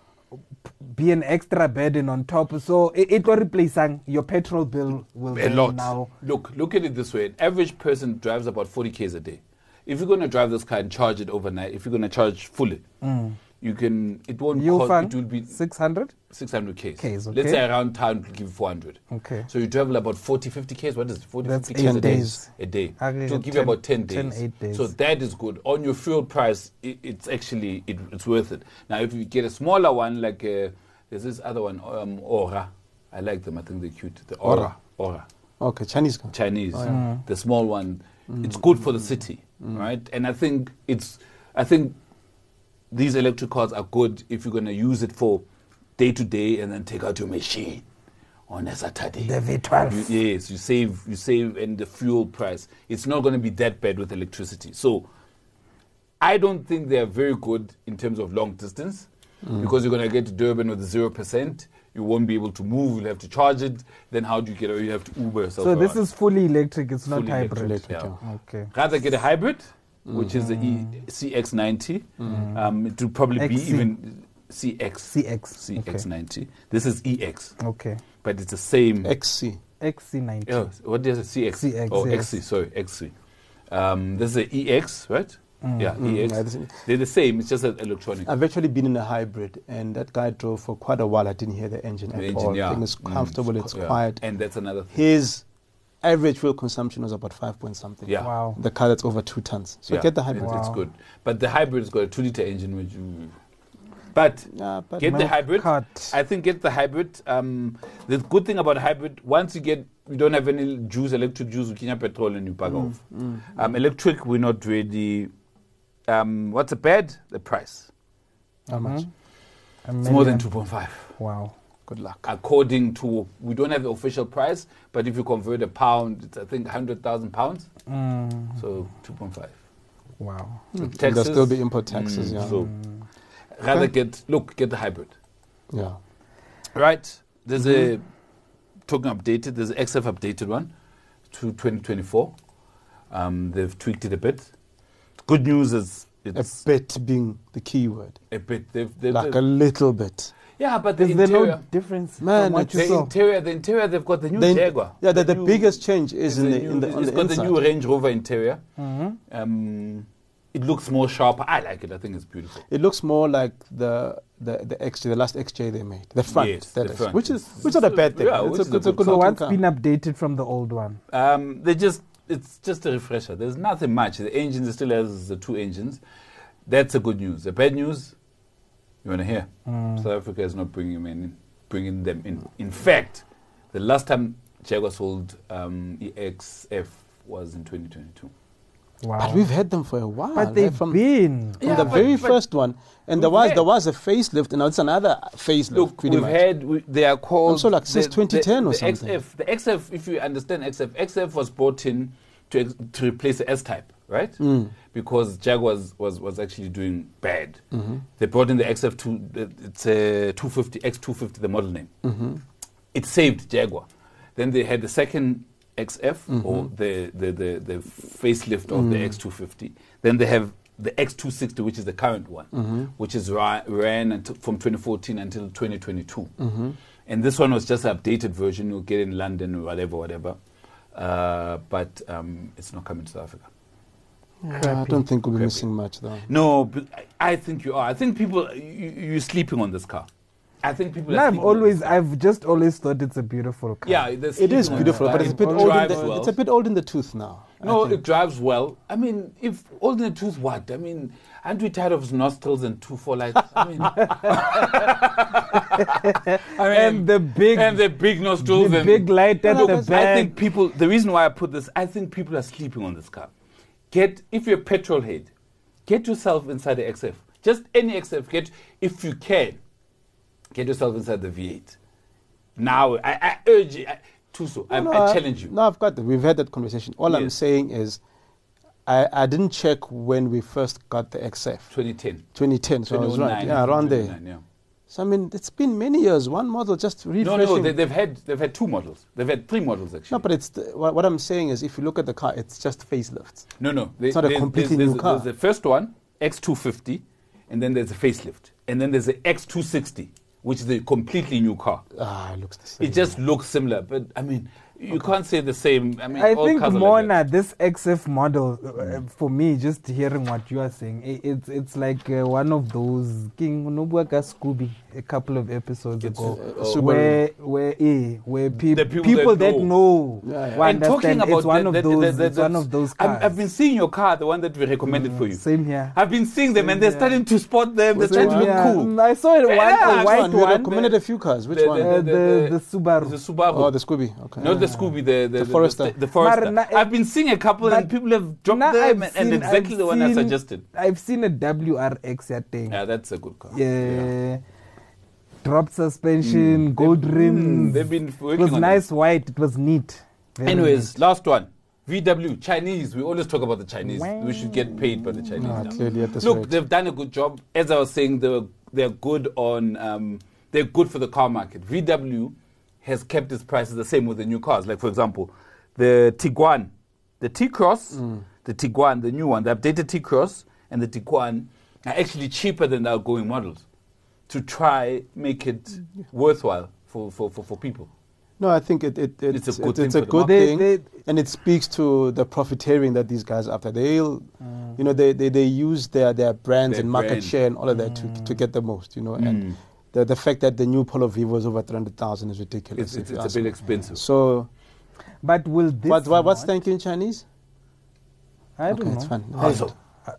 be an extra burden on top? So it, it will replace your petrol bill will a then lot. now. Look, look at it this way: an average person drives about forty k's a day. If you're going to drive this car and charge it overnight, if you're going to charge fully, Mm. you can. It won't You'll cost. find It will be six hundred. six hundred k's. K's, Let's okay. say around town, it'll give you four hundred. Okay. So you travel about forty, fifty k's. What is it? forty, That's fifty eight k's a day. days. A day. I It will reckon give you ten- about ten ten, days. eight days. So that is good. On your fuel price, it, it's actually it, it's worth it. Now, if you get a smaller one, like uh, there's this other one, um, Aura. I like them. I think they're cute. The Aura. Aura. Okay, Chinese car. Chinese. Oh, yeah. Mm. The small one. It's good for the city, right? And I think it's. I think these electric cars are good if you're going to use it for day to day and then take out your machine on a Saturday. The V twelve. You- yes, you save, you save, and the fuel price. It's not going to be that bad with electricity. So, I don't think they are very good in terms of long distance because you're going to get to Durban with zero percent. You won't be able to move. You'll have to charge it. Then how do you get? You have to Uber yourself. So this around. is fully electric. It's not Fully hybrid. electric, Electric, yeah. Okay. Rather get a hybrid, which is the e- C X ninety. Um, it will probably be X C. even C X. C X. C X Okay. ninety. This is E X, Okay. but it's the same. X C. X C ninety. Oh, what is it? C X. C X, Oh, yes. X C. Sorry, X C. Um, this is a E X, right? Mm. Yeah, Mm, E X. yeah, this is- They're the same. It's just an electronic. I've actually been in a hybrid, and that guy drove for quite a while. I didn't hear the engine The at engine, all. yeah. I think it's Mm, comfortable, it's qu- yeah. quiet. And that's another thing. His average fuel consumption was about five point something. Yeah. Wow. The car that's over two tons. So Yeah, get the hybrid. It's, it's Wow. good. But the hybrid's got a two liter engine, which you. But Yeah, but get the Milk hybrid. cart. I think get the hybrid. Um, the good thing about hybrid, once you get, you don't have any juice, electric juice, you can have petrol and you back off. mm, Um, electric, we're not really. Um, what's the bad? The price. how much? Mhm. A It's more than million. two point five. Wow. Good luck. According to, we don't have the official price, but if you convert a pound, it's I think one hundred thousand pounds. Mm. So two point five. Wow. So Mm. There'll still be import taxes, mm, yeah. So rather get, look, get the hybrid. Yeah. Right. There's a, talking updated, there's an X F updated one to twenty twenty-four. Um, they've tweaked it a bit. Good news is it's A bit being the key word. a bit. They've, they've, Like they've- a little bit. yeah, but the Is there interior, no difference Man, from what you the saw? interior, the interior, they've got the new The in- Jaguar. Yeah, the, the new- biggest change is in the the, new, in the, on it's the got inside. the new Range Rover interior. Mhm. Um, it looks more sharper. I like it. I think it's beautiful. It looks more like the the the X J, the last X J they made, the front, Yes, that the is, front. which is It's- which is not a bad thing. yeah, it's which a, is a it's a good good So looking what's car. been updated from the old one? Um, they just, it's just a refresher. There's nothing much. The engine still has the two engines. That's the good news. The bad news, you want to hear? Mm. South Africa is not bringing them in. Bringing them in. In fact, the last time Jaguar sold um, E X F was in twenty twenty-two. Wow. But we've had them for a while. But right? they've from, been. from Yeah, the but- very but first one, and there we've was had- there was a facelift, and now it's another facelift. Look, pretty we've much. had, we, they are called... Also like since the- twenty ten the, or the something. X F, the X F, if you understand X F, X F was brought in to, ex- to replace the S-Type, right? Mm. Because Jaguar was, was, was actually doing bad. Mm-hmm. They brought in the X F two, uh, it's a two fifty, X two fifty, the model name. Mm-hmm. It saved Jaguar. Then they had the second X F, Mhm. or the, the, the, the facelift of Mm. the X two fifty. Then they have the X two sixty, which is the current one, Mm-hmm. which is ra- ran until, from twenty fourteen until twenty twenty-two. Mm-hmm. And this one was just an updated version. You'll get in London or whatever, whatever. Uh, but um, it's not coming to South Africa. I Crappy. don't think we'll be Crappy. missing much though. No, but I, I think you are. I think people, you, you're sleeping on this car. I think people No, are I've sleeping on always, this car. I've just always thought it's a beautiful car. Yeah, they're It sleeping is on beautiful, this but car. it's a bit It old. In drives the, well. It's a bit old in the tooth now. I No, think. it drives well. I mean, if old in the tooth, what? I mean, aren't we tired of nostrils and two four lights? I mean, I mean, And the big, and the big nostrils the and big light at Look, the I back. think people. The reason why I put this, I think people are sleeping on this car. Get if you're a petrol head, get yourself inside the X F. Just any X F. Get if you can. Get yourself inside the V eight. Now, I, I urge you, I, Tuso, I, No, I I- challenge you. No, I've got that. We've had that conversation. All I'm Yes. saying is, I, I didn't check when we first got the X F. twenty ten. twenty ten, so I was right. Yeah, around there. Yeah. So I mean, it's been many years. One model just No, refreshing. no, they, they've had they've had two models. They've had three models actually. No, but it's the, what, what I'm saying is, if you look at the car, it's just facelifts. no, no. They, It's not a there's- completely there's, new there's, car. There's the first one, X two fifty, and then there's a facelift, and then there's the X two sixty, which is a completely new car. Ah, it looks the same. It just looks similar, but I mean, you can't say the same. I mean, I all think cars are like Mona, that. this X F model, uh, for me, just hearing what you are saying, i it's it's like uh, one of those King Nobuaka Scooby a couple of episodes It's, ago, uh, Subaru. where where eh, where peop- The people people, that that know. know, Yeah, yeah. will And talking understand about it's one the- of the- the- those, the- it's one the- of those cars. I've, I've been seeing your car, the one that we recommended for you. Same here. I've been seeing them, and they're Same starting to spot them. They're Same trying to look Yeah, cool. mm, I saw it, one, Yeah, a which white one? We one, recommended a few cars. Which The- one? the- uh, the, the Subaru. The Subaru. oh, the Scooby. Okay. Not the Scooby, the the, The Forester. The, the Forester. But na- I've been seeing a couple, and but people have dropped Now them, I've and seen- exactly I've the one I seen- suggested. I've seen a W R X, I think. Yeah, that's a good car. Yeah. Drop suspension, gold rims. Mm, they've been It working was on nice white. It was neat. Very Anyways, neat. last one. V W, Chinese. We always talk about the Chinese. We should get paid by the Chinese Ah, now. clearly at this Look, rate. they've done a good job. As I was saying, they're, they're good on, um, they're good for the car market. V W has kept its prices the same with the new cars. Like, for example, the Tiguan, the T-Cross, Mm. the Tiguan, the new one, the updated T-Cross and the Tiguan are actually cheaper than the outgoing models to try make it worthwhile for, for, for, for people. No, I think it, it, it It's a it's, good it's thing a for the good market. thing, They- they- and it speaks to the profiteering that these guys are after. They'll, you know, they, they, they use their, their brands Their and market brand. share and all of that to, to get the most, you know. And the, the fact that the new Polo Vivo is over three hundred thousand is ridiculous. It's, it's, if you it's ask a bit me. expensive. So, But will this what, what, what's not- thank you in Chinese? I don't Okay, know. it's fine. Also.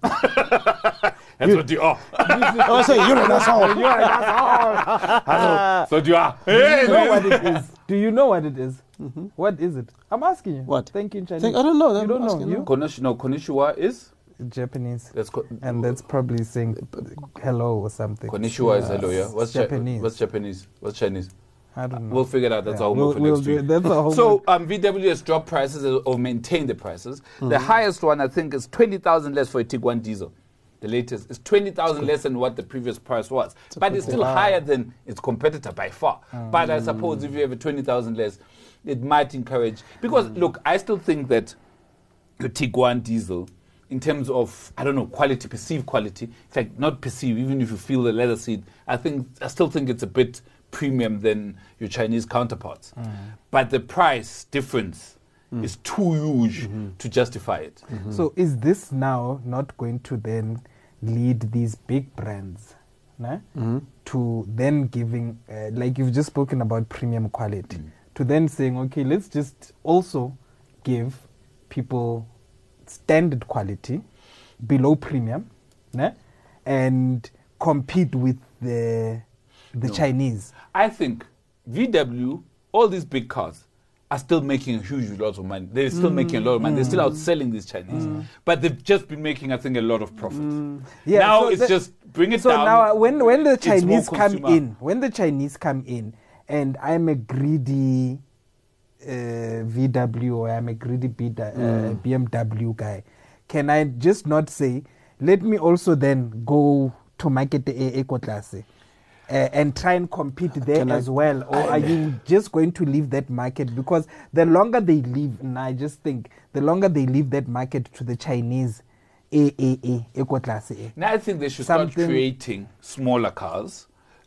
That's what you are. Oh, so you're an asshole. You're an asshole. So you are. Do you know what it is? Do you know what it is? What is it? I'm asking you. What? Thank you in Chinese. Thank- I don't know. You I'm don't know. asking, You? no. Konish, no, Konnichiwa is? Japanese. That's co- And that's probably saying hello or something. Konnichiwa is hello, yeah? What's Chi- Japanese. what's Japanese? What's Chinese? I don't know. We'll figure it out. That's Yeah, our homework we'll- for we'll next do- week. that's our So homework. um, V W has dropped prices or maintained the prices. The highest one, I think, is twenty thousand less for a Tiguan diesel. The latest is twenty thousand less than what the previous price was. But it's still higher than its competitor by far. But I suppose if you have a twenty thousand less, it might encourage. Because, look, I still think that the Tiguan diesel, in terms of, I don't know, quality, perceived quality, in fact, not perceived, even if you feel the leather seat, I think I still think it's a bit premium than your Chinese counterparts. Mm. But the price difference Mm. is too huge Mm-hmm. to justify it. So is this now not going to then lead these big brands nah, to then giving, uh, like you've just spoken about premium quality, to then saying, okay, let's just also give people standard quality below premium nah, and compete with the the No. Chinese? I think V W, all these big cars, are still making a huge lot of money. They're still making a lot of money. They're still outselling these Chinese. But they've just been making, I think, a lot of profit. Yeah, now so it's the- just bring it so down. now uh, when when the It's more Chinese come consumer. in, when the Chinese come in, and I'm a greedy uh, V W or I'm a greedy B, uh, B M W guy, can I just not say, let me also then go to market the eco class? Uh, and try and compete there Can I- as well, or are you just going to leave that market? Because the longer they leave, and I just think the longer they leave that market to the Chinese, A A A eco class A. Now I think they should start Something- creating smaller cars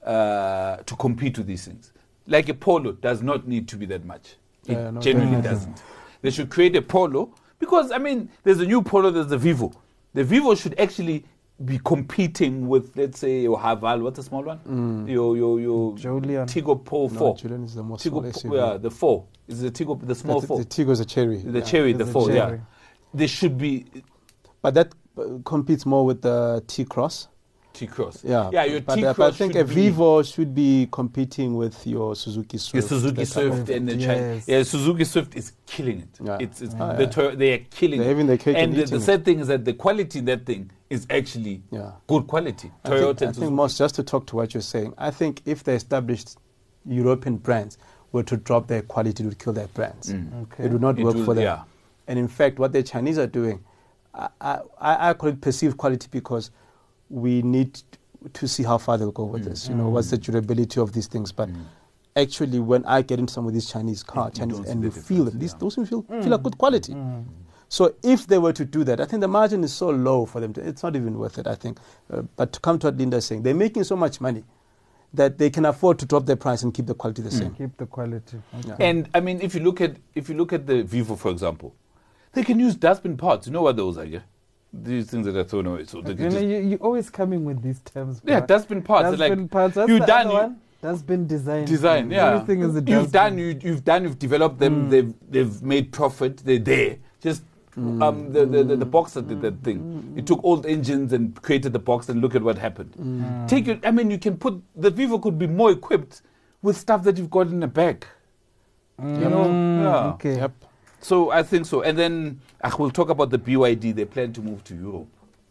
uh, to compete with these things. Like a Polo does not need to be that much. It Yeah, no, genuinely definitely. doesn't. They should create a Polo because, I mean, there's a new Polo, there's the Vivo. The Vivo should actually be competing with, let's say, your Haval, what's the small one? Your, your, your Jolion. Tigo Pro No, four. Julian is the most Tigo, small Pro- S U V. yeah, the four. Is the Tigo, the small the, four. the Tiggo is a cherry. The cherry, the There's a four, yeah. cherry. They should be But that uh, competes more with the T-Cross. T-Cross. Yeah, Yeah, your but, uh, T-Cross but I think should a be- Vivo should be competing with your Suzuki The Swift. Suzuki that type of- Swift and the Yes. China. Yeah, Suzuki Swift is killing it. Yeah. It's, it's Ah, the yeah. Toyo- they are killing They're it. having their cake and and the, eating the it. sad thing is that the quality in that thing is actually Yeah. good quality. I Toyota think, I and think Suzuki. most, just to talk to what you're saying, I think if the established European brands were to drop their quality, it would kill their brands. Okay. It would not It work will- for them. yeah. And in fact, what the Chinese are doing, I, I, I call it perceived quality because we need to see how far they'll go with this. You know, what's the durability of these things? But actually, when I get into some of these Chinese cars, You Chinese, don't see and the you feel difference, them, these yeah. those feel feel like good quality. So if they were to do that, I think the margin is so low for them. To, it's not even worth it, I think. Uh, but to come to what Linda's saying, they're making so much money that they can afford to drop their price and keep the quality the same. Keep the quality. Okay. Yeah. And I mean, if you look at if you look at the Vivo, for example, they can use dustbin parts. You know what those are? Yeah? These things that are thrown away. So they You can know, just, you, you're always coming with these terms. yeah, bruh. dustbin parts. They're Dustbin like parts. What's you the done other you, one? Dustbin design. design. Yeah, Everything is a dustbin. you've done. You, you've done. You've developed them. They've they've made profit. They're there. Just um, the, the the the Boxer did that thing. It took old engines and created the box, and look at what happened. Take it. I mean, you can put the Vivo could be more equipped with stuff that you've got in the back. You know. Mm, Yeah. Okay. Yep. So I think so. And then uh, we'll talk about the B Y D. They plan to move to Europe.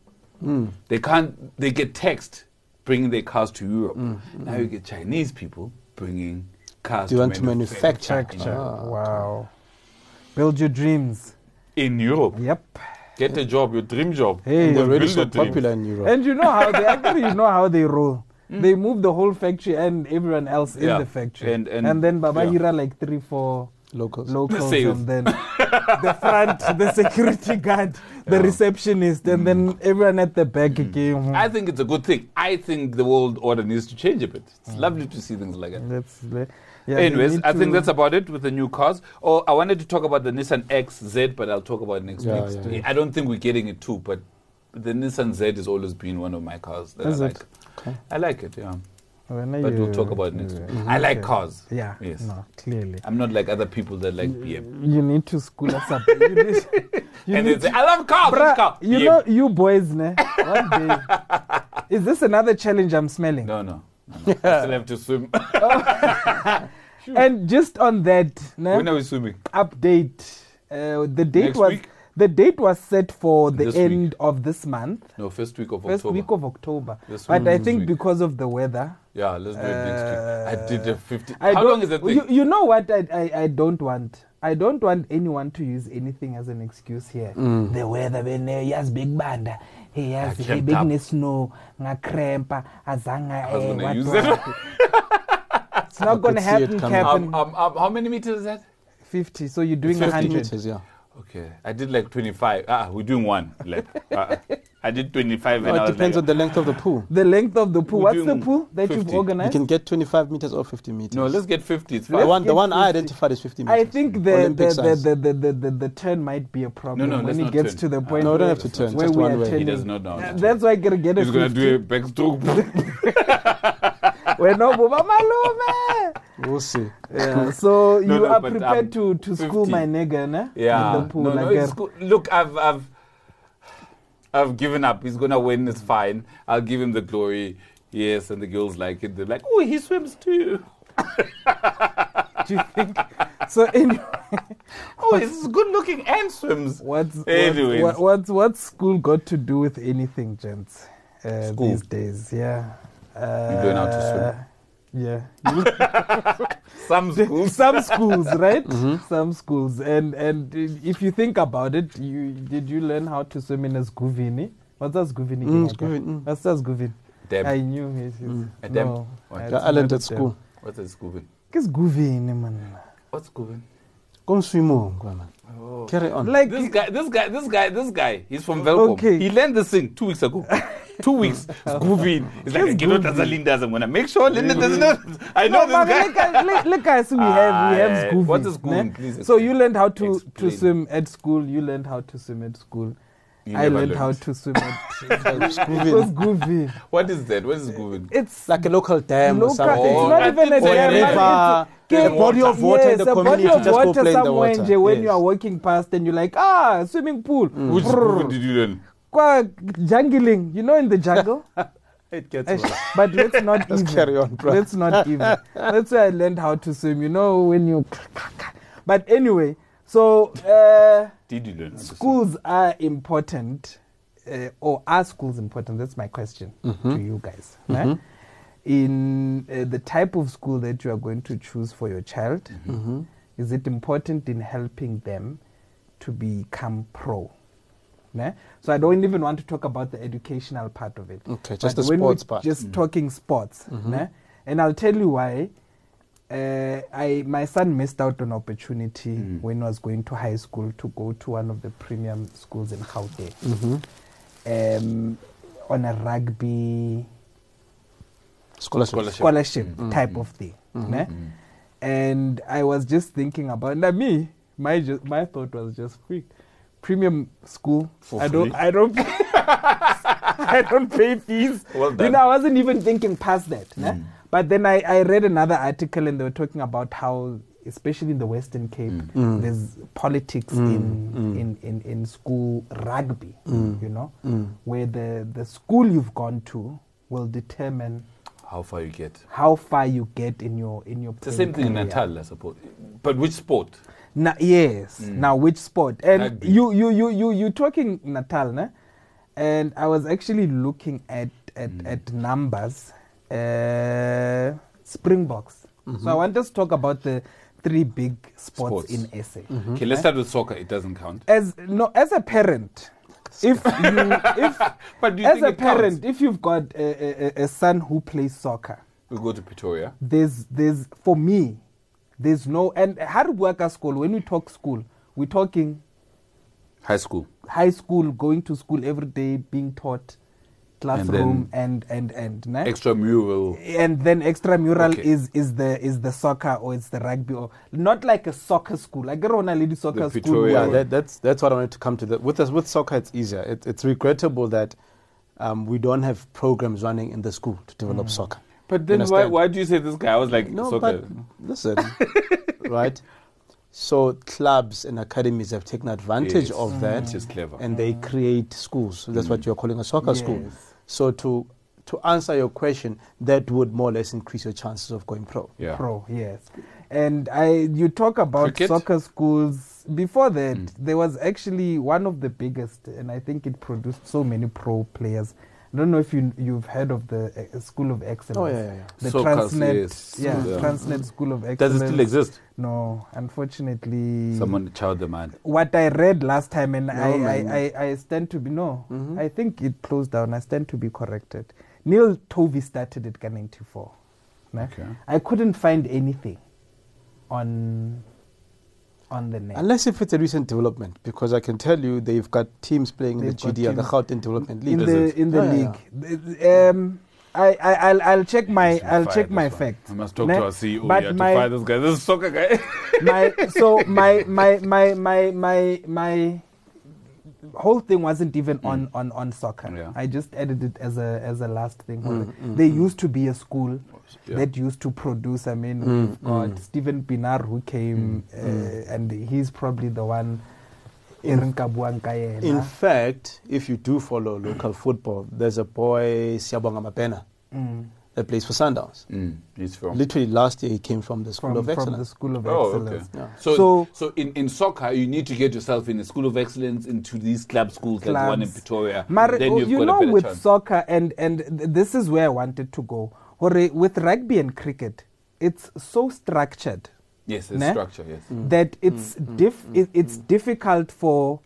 Mm. They can't. They get taxed bringing their cars to Europe. Now you get Chinese people bringing cars. Do you to want to manufacture? Manufacture. Ah, Wow. Build your dreams. in Europe. Yep. Get a job, your dream job. Hey. They're already Build so a dream. popular in Europe. And you know how they actually you know how they roll. They move the whole factory and everyone else in Yeah. the factory. And- and- then Baba yeah. Hira like three, four Locals. locals Sales. and then the front, the security guard, the Yeah. receptionist, and then everyone at the back again. I think it's a good thing. I think the world order needs to change a bit. It's lovely to see things like that. Let's le- yeah, they Anyways, need I think to- that's about it with the new cars. Oh, I wanted to talk about the Nissan X Z, but I'll talk about it next Yeah, week. yeah, yeah. I don't think we're getting it too, but the Nissan Z has always been one of my cars that Is I it? like. Okay. I like it, yeah. When are But we'll you- talk about it next week. yeah. I like Okay. cars. Yeah. Yes. No, clearly. I'm not like other people that like B M. You need to school us up. You need, you And they need say, I love cars. Which Bruh, car? you B M. know, you boys, ne? One day. Is this another challenge I'm smelling? No, no. no, no. I still have to swim. And just on that, ne, When are we swimming? update. Uh, the date Next was week? The date was set for the This end week. of this month, No, first week of first October. week of October. This But week, I this think week. because of the weather, Yeah, let's do it next week. I did a fifty. I How don't- long is that thing? You, you know what I, I, I don't want? I don't want anyone to use anything as an excuse here. Mm. The weather, when yes, big banda, he has I he kept big up. snow, nga krempa, azanga. I was eh, gonna what- use what. it. It's not going to could see it happen, coming. Captain. Um, um, um, how many meters is that? fifty, so you're doing fifty one hundred. meters, yeah. Okay, I did like twenty-five. Ah, we're doing one lap. Uh, I did twenty-five. No, and I it was depends like, on the length of the pool. The length of the pool. We're What's the doing pool that you've fifty. You organized? can get twenty-five meters or fifty meters. No, let's get fifty. It's the fine. one, the get one I fifty. identified is fifty meters. I think the Olympic the, the, size. the, the, the, the, the turn might be a problem No, no, when let's it not gets turn. to the Uh, point No, we don't where, have to turn, where just we one are way. He turning. does not know how to Uh, turn. That's why I gotta get a He's gonna fifty. do a backstroke. We're no Baba Malume. We'll see. Yeah, so No, you no, are but, prepared um, to, to school fifty. my nigga, ne? Yeah. In the pool, no, no, like it's a- good. Look, I've, I've, I've given up. He's gonna win. It's fine. I'll give him the glory. Yes, and the girls like it. They're like, oh, he swims too. Do you think? So anyway, Oh, he's good looking and swims. what's Anyways. what's, what, what's what's school got to do with anything, gents? Uh, School. these days, yeah. Uh, learn how to swim. Yeah. Some schools. Some schools, right? Mm-hmm. Some schools, and and if you think about it, you did you learn how to swim in a skuvini? What's that skuvini? Mm, Kingaka? skuvini, mm. What's that skuvini? Dam. I knew it. Mm. A dam? No, What? it's The island not at a dam. school. What's a scooping? It's skuvini, man. What's scooping? Come swim on, go on. Oh. Carry on. Like This guy, this guy, this guy, this guy. He's from Velcom. Okay. He learned this thing two weeks ago. Two weeks. Scooping. He's like, Just you know, Scooping. does Linda doesn't want to make sure Linda doesn't know. I know no, this but guy. look, at- look, look guys, we have we have Ah, school. what is schooling? Please So explain. you learned how to, to Explain. swim at school. You learned how to swim at school. You I never learned how learned. to swim at Scooping. It was goofy. What is that? What is scooping? It's Like a local dam local. or something. It's Oh, not I even a think or so, dam. a yeah. river, Okay. a body of water yes, in the a community. body of Just go water play in the somewhere water. nje when Yes. you are walking past and you're like, ah, swimming pool. Which Brrr. scooping did you learn? Kwa jungling, you know, in the jungle. It gets Eh, worse. but let's not Let's even. carry on, bro. Let's not even. That's where I learned how to swim. You know, when you. But anyway, so uh, Did you learn? how to swim? schools are important, uh, or are schools important? That's my question Mm-hmm. to you guys. Right? In uh, the type of school that you are going to choose for your child, Mm-hmm. is it important in helping them to become pro? Ne? So I don't even want to talk about the educational part of it. Okay, just But the when sports we're part. Just Mm. talking sports. Ne? And I'll tell you why. Uh, I my son missed out on opportunity Mm. when he was going to high school to go to one of the premium schools in Gauteng Mm-hmm. um, on a rugby Scholarship. Scholarship. scholarship Mm. type Mm. of thing. Mhm. Ne? Mm. And I was just thinking about now me. My ju- my thought was just quick. Premium school. For I don't. free? I don't. I don't pay fees. Well You done. know, I wasn't even thinking past that. ne? Mm. But then I, I read another article and they were talking about how, especially in the Western Cape, Mm. Mm. there's politics Mm. in, Mm. in, in in school rugby. Mm. You know, Mm. where the the school you've gone to will determine How far you get? how far you get in your in your. It's the same thing in career. Natal, I suppose. But which sport? Na, yes. Mm. Now, which sport? And Rugby. you, you, you, you, you talking Natal, ne? And I was actually looking at at, Mm. at numbers. Uh, Springboks. Mm-hmm. So I want us to talk about the three big sports, Sports. in S A. Mm-hmm. Okay, let's start with soccer. It doesn't count. As no, as a parent, if you if But do you as think a it counts? parent, if you've got a, a, a son who plays soccer, We go to Pretoria. there's there's for me there's no and Harubuaka school, when we talk school, we're talking High school. high school, going to school every day, being taught classroom and and and and, Extramural. and then extramural Okay. is is the is the soccer or it's the rugby, or not like a soccer school like a Rona lady soccer school Pretoria Yeah, where- that, that's that's what I wanted to come to. The, with us, with soccer, it's easier. It, it's regrettable that um, we don't have programs running in the school to develop soccer. But then why, Understand? why do you say this guy? I was like, No, soccer. but listen, right? So clubs and academies have taken advantage Yes. of that, Which is clever. and they create schools. So that's what you're calling a soccer school. Yes. So to to answer your question, that would more or less increase your chances of going pro. yeah. pro, yes. And I you talk about Cricket? soccer schools before that, mm. there was actually one of the biggest, and I think it produced so many pro players. I don't know if you you've heard of the uh, School of Excellence. Oh yeah, yeah, yeah. The Soccer's, Transnet, yes. yeah, yeah, Transnet School of Excellence. Does it still exist? No, unfortunately. Someone child the man. What I read last time, and No, I, man. I, I, I stand to be no. Mhm. I think it closed down. I stand to be corrected. Neil Tovey started it in ninety-four. Né? Okay. I couldn't find anything on on the net. Unless if it's a recent development, because I can tell you they've got teams playing in the They've got G D R, the teams Gauteng Development League. in Is the it? in the Yeah, league. The- Um, I, I I'll I'll check my Must be I'll fired, check my that's why. facts. I must talk Né? to our C E O But here to my- fire this guy. This is soccer guy. my so my my my my my my whole thing wasn't even Mm. on, on, on soccer. Yeah. I just added it as a as a last thing. Mm, mm, there mm. used to be a school Yeah. that used to produce. I mean, Mm, we've got mm. Stephen Pinar who came, Mm, uh, mm. and he's probably the one. Erin Kabuang ka In yena. fact, if you do follow local football, there's a boy, Siabonga Mapena, Mm. that plays for Sundowns. Mm, he's from. Literally last year he came from the School From, of from the Excellence. School of Oh, okay. Excellence. Yeah. So, So- so, in, in soccer, you need to get yourself in a school of excellence into these club schools like the one in Clubs. Pretoria. Mar- then oh, you've you got know, a better with chance. soccer, and, and th- this is where I wanted to go. Hore, with rugby and cricket, it's so structured Yes, it's Ne? structure, yes. Mm. that it's Mm, mm, diff- mm, it, it's mm. difficult for,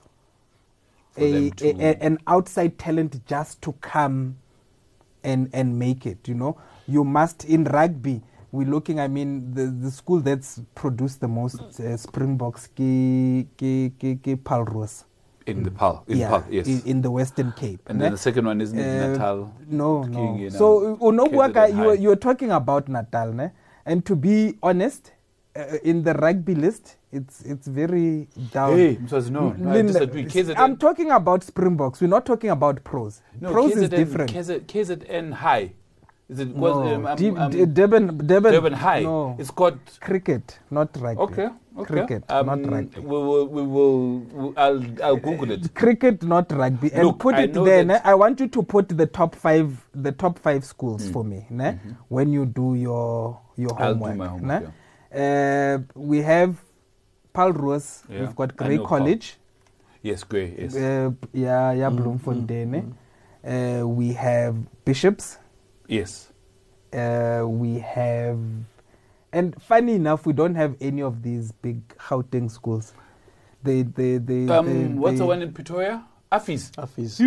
For a, them to- a, a- an outside talent just to come and and make it. You know, you must in rugby. We're looking. I mean, the, the school that's produced the most uh, Springboks, ki ki ki ki Palros. In the Pal. In yeah, Pal, yes. in, in the Western Cape. and ne? then the second one isn't it Uh, Natal? No, King, no. you know, So, Unobuaka, K Z N you were, High. you were talking about Natal, ne? And to be honest, uh, in the rugby list, it's it's very down. Hey, Msazi, no, no, I Lin- disagree. K Z N, I'm talking about Springboks. We're not talking about pros. no, Pros K Z N, is different. K Z, K Z N High. Is it? Was, No, um, um, D- um, D- Durban, Durban, Durban High. No, It's got cricket, not rugby. okay. Okay. Cricket, um, not rugby. We will. We will. we- I'll. I'll Google it. Cricket, not rugby, and Look, put I it know there. that- Ne? I want you to put the top five, the top five schools Mm. for me. Ne? Mhm. When you do your your I'll do homework. my homework. ne? Yeah. Uh, we have Palros. Yeah, We've got I Grey know Paul. College. Yes, Grey. Yes. Uh, yeah, yeah, Mm, Bloemfontein. mm, Uh, we have Bishops. yes. Uh, we have, and funny enough, we don't have any of these big Gauteng schools. They, they, they. Um, they, what's they, the one in Pretoria? Afis. Hafiz.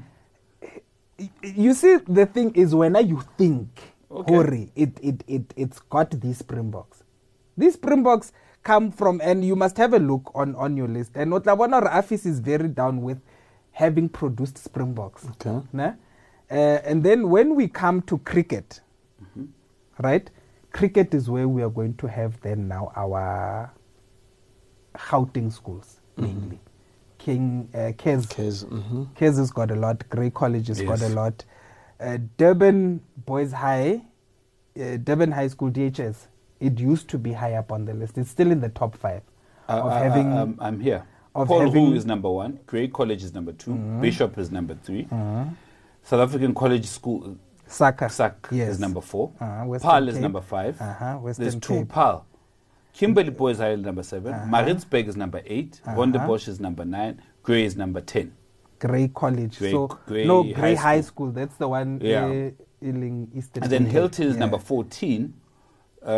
You see, the thing is, when you think, Okay. Hori, it, it, it, it's got these Springboks. These Springboks come from, and you must have a look on, on your list. And Otlabona Afis is very down with having produced Springboks. Okay. Ne? Uh, and then when we come to cricket, Mm-hmm. right? Cricket is where we are going to have then now our Gauteng schools, mainly. King, uh, Kez. Kez. Mm-hmm. Kez has got a lot. Grey College has got Yes. a lot. Uh, Durban Boys High, uh, Durban High School D H S, it used to be high up on the list. It's still in the top five Uh, of uh, having. uh, um, I'm here. of Paul having- Hu is number one. Grey College is number 2 Mhm. Bishop is number three. uh, South African College School Saka. S A C Yes. is number four. Uh, Western Paarl is Cape. number five. Uh-huh, Western There's two Cape. Paarl. Kimberley Boys High is number seven. Uh-huh. Maritzburg is number eight. Uh-huh. Wonderbosch is number nine. Grey is number ten. Grey College. Grey- so Grey no, Grey High High School. School. That's the one. Yeah. Uh, in Eastern. And then Cape. Hilton is Yeah. number fourteen. Uh, uh,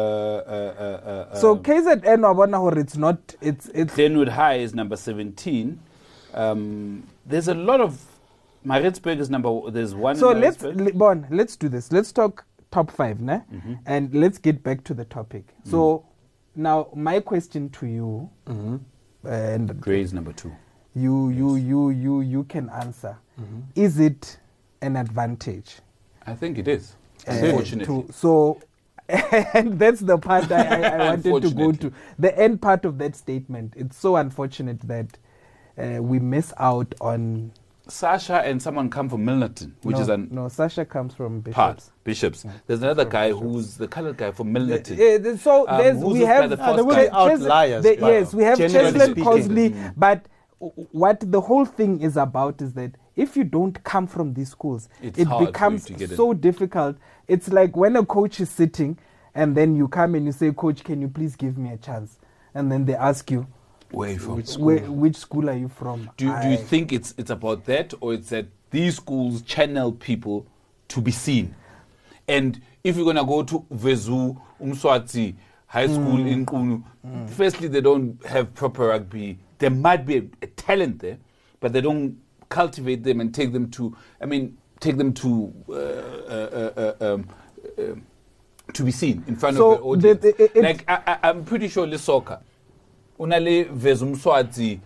uh, uh, So um, K Z N, wabona hore it's not. It's it's. Glenwood High is number seventeen. Um, there's a lot of Maritzburg is number. There's one. So in let's Maritzburg. li- Bon, let's do this. Let's talk top five, ne? Mhm. And let's get back to the topic. So now my question to you, Mm-hmm. and Grey is number two. you you you you you can answer. Mm-hmm. Is it an advantage? I think it is. uh, Unfortunately. to- so, and that's the part I, I, I wanted to go Unfortunately. to. The end part of that statement. It's so unfortunate that uh, we miss out on. Sasha and someone come from Milnerton, which no, is an no. Sasha comes from part. Bishops. Bishops. Yeah. There's another From guy Bishops. who's the colored guy from Milnerton. Uh, uh, so Um, there's, who's we this guy, have the Ah, there first will guy? be outliers. the- but yes, we have generally Cheslin speaking. Cosley, Mm. but w- what the whole thing is about is that if you don't come from these schools, It's it hard for you becomes to get in. so difficult. It's like when a coach is sitting and then you come and you say, Coach, can you please give me a chance? And then they ask you, Where are you from? Which school? Where, which school are you from? Do you, do you I- think it's it's about that, or it's that these schools channel people to be seen? And if you're gonna go to Vezu, Umswati High School Mm. in Qunu, firstly they don't have proper rugby. There might be a, a talent there, but they don't cultivate them and take them to. I mean, take them to uh, uh, uh, uh, um, uh, to be seen in front So of the audience. the- the- it- like I, I, I'm pretty sure the soccer. Unale Vezu Umswati.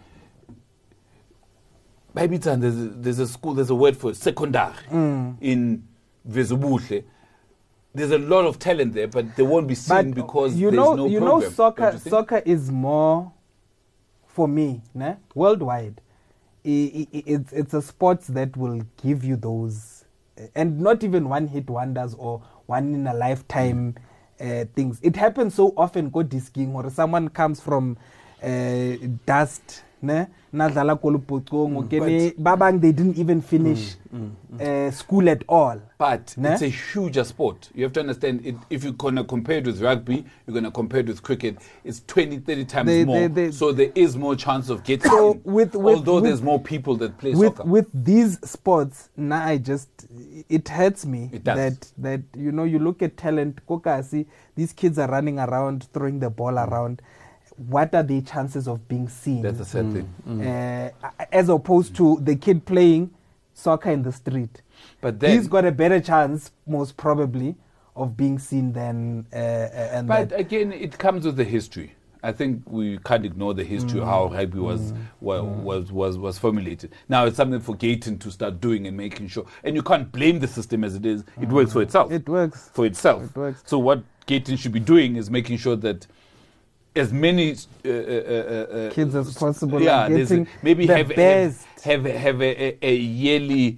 Maybe it's- there's a, there's a school, there's a word for it, secondary Mm. in Vezubuhle. There's a lot of talent there, but they won't be seen But because you there's know, no you program. know, don't soccer, you think? soccer is more, for me, ne? worldwide. I- I- it's it's a sport that will give you those, uh, and not even one hit wonders or one in a lifetime uh, things. It happens so often. Go disking or someone comes from uh, dust. Ne? Nadlala kolupotong, okay, babang they didn't even finish uh, school at all. But Ne? it's a huge sport. You have to understand, it, if you're going to compare it with rugby, you're going to compare it with cricket, it's twenty, thirty times They- more. they- they- so there is more chance of getting So in. with- with- Although with- there's more people that play with soccer. with these sports now I just it hurts me It does. that that you know you look at talent kokasi these kids are running around throwing the ball around. What are the chances of being seen That's a sad thing. uh, as opposed to the kid playing soccer in the street? But then, He's got a better chance most probably of being seen than uh, uh, and But that. again, it comes with the history. I think we can't ignore the history of how rugby was, wa- was was was formulated. Now it's something for Gayton to start doing and making sure. And you can't blame the system as it is. It works for itself. It works. for itself. It works. So what Gayton should be doing is making sure that as many uh, uh, uh, uh, Kids as possible yeah, are there's a- getting maybe the have, have best. have have a, a, a yearly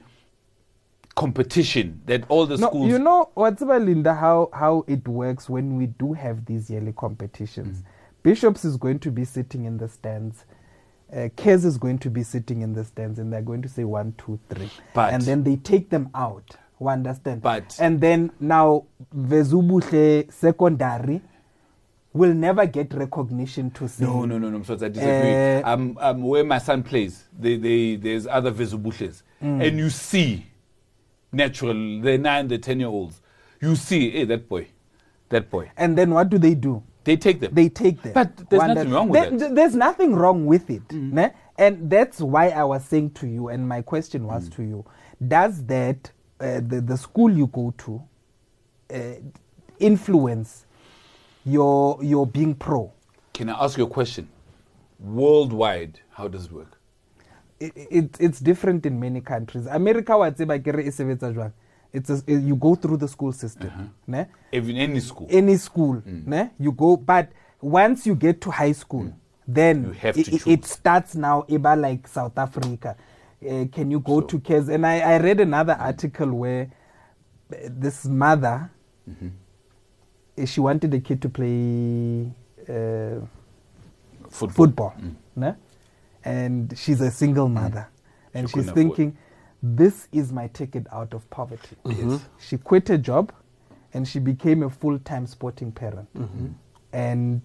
competition that all the No, schools. you know what's about Linda? How how it works when we do have these yearly competitions. Mm. Bishops is going to be sitting in the stands. Uh, Kes is going to be sitting in the stands, and they're going to say one, two, three, But- and then they take them out. You understand? But- and then now Vezubuhle secondary will never get recognition to say No, no, no, no. So I disagree. Uh, um, um, where my son plays, they, they, there's other Vezubuches. Mm. And you see, natural, the nine, the ten-year-olds, you see, hey, that boy, that boy. And then what do they do? They take them. They take them. But there's One nothing that- wrong with there- that. th- There's nothing wrong with it. Ne? And that's why I was saying to you, and my question was Mm. to you, does that, uh, the, the school you go to, uh, influence your, your being pro? Can I ask you a question? Worldwide, how does it work? It, it, it's different in many countries. America, wa tseba kere e sebetsa jwang? It's a, you go through the school system. Ne? Even any school. Any school, Mm. ne? You go, but once you get to high school, then You have it, to it- choose. it starts now about like South Africa. Uh, can you go So- to Kes? And I, I read another article where uh, this mother, Mhm. uh, she wanted the kid to play uh, Football. football, Mm. ne? And she's a single mother, and She she's couldn't afford- thinking, this is my ticket out of poverty. Yes. She quit her job and she became a full-time sporting parent. And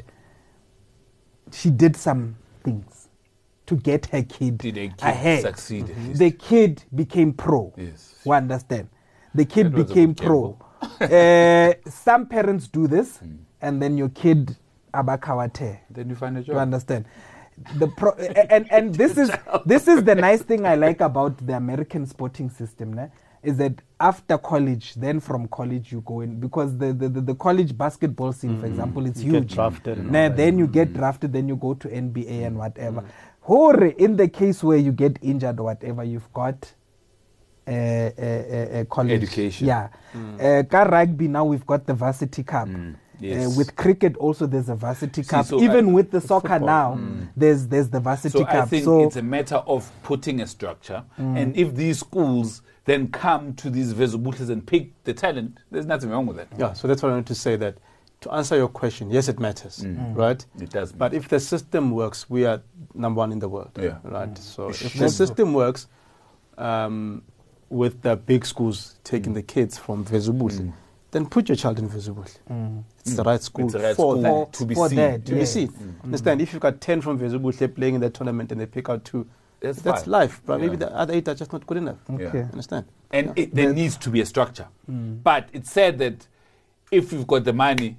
she did some things to get her kid Did a kid ahead. succeed? at least? The kid became pro. Yes. You understand? The kid That was a became good pro. uh, some parents do this, and then your kid abakawate. Then you find a You job. understand? The pro- and and this is this is the nice thing I like about the American sporting system, ne? Is that after college, then from college you go in, because the the, the, the college basketball scene, for example, it's You get huge. drafted and Ne, all that. then you get drafted, then you go to N B A and whatever. Hore, in the case where you get injured or whatever, you've got uh, uh, uh, uh, college Education. Yeah, uh, ka rugby now we've got the varsity cup. Mm, Uh, yes. with cricket also there's a varsity See, cup. so Even I- with the soccer football, now, there's there's the varsity So cup. I think so it's a matter of putting a structure, and if these schools then come to these Vezubuches and pick the talent, there's nothing wrong with that. Yeah, so that's what I wanted to say, that to answer your question, yes, it matters, right? It does. But if the system works, we are number one in the world, Yeah. right? So It if should. the system works, um, with the big schools taking the kids from Vezubuhle, then put your child in Vezubuhle. Mm. It's the right school It's the right for school that. to be for seen. that, To be yes. seen. Understand? If you've got ten from Vezubuhle playing in that tournament and they pick out two, That's that's fine. life. But maybe Yeah. the other eight are just not good enough. Okay. Understand? And it, there needs to be a structure. But it's said that if you've got the money,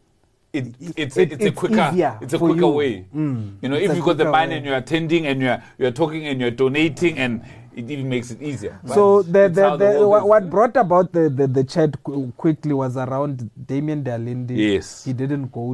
it, it's, It- a, it's, a it's quicker easier it's a for quicker you. way. Mm. You know, It's if a you've got the quicker money way. and you're attending and you're you're talking and you're donating, and it even makes it easier. So But the, it's how the, the, world what, is. what brought about the, the, the chat qu- quickly was around Damien Dalindi. Yes. He didn't go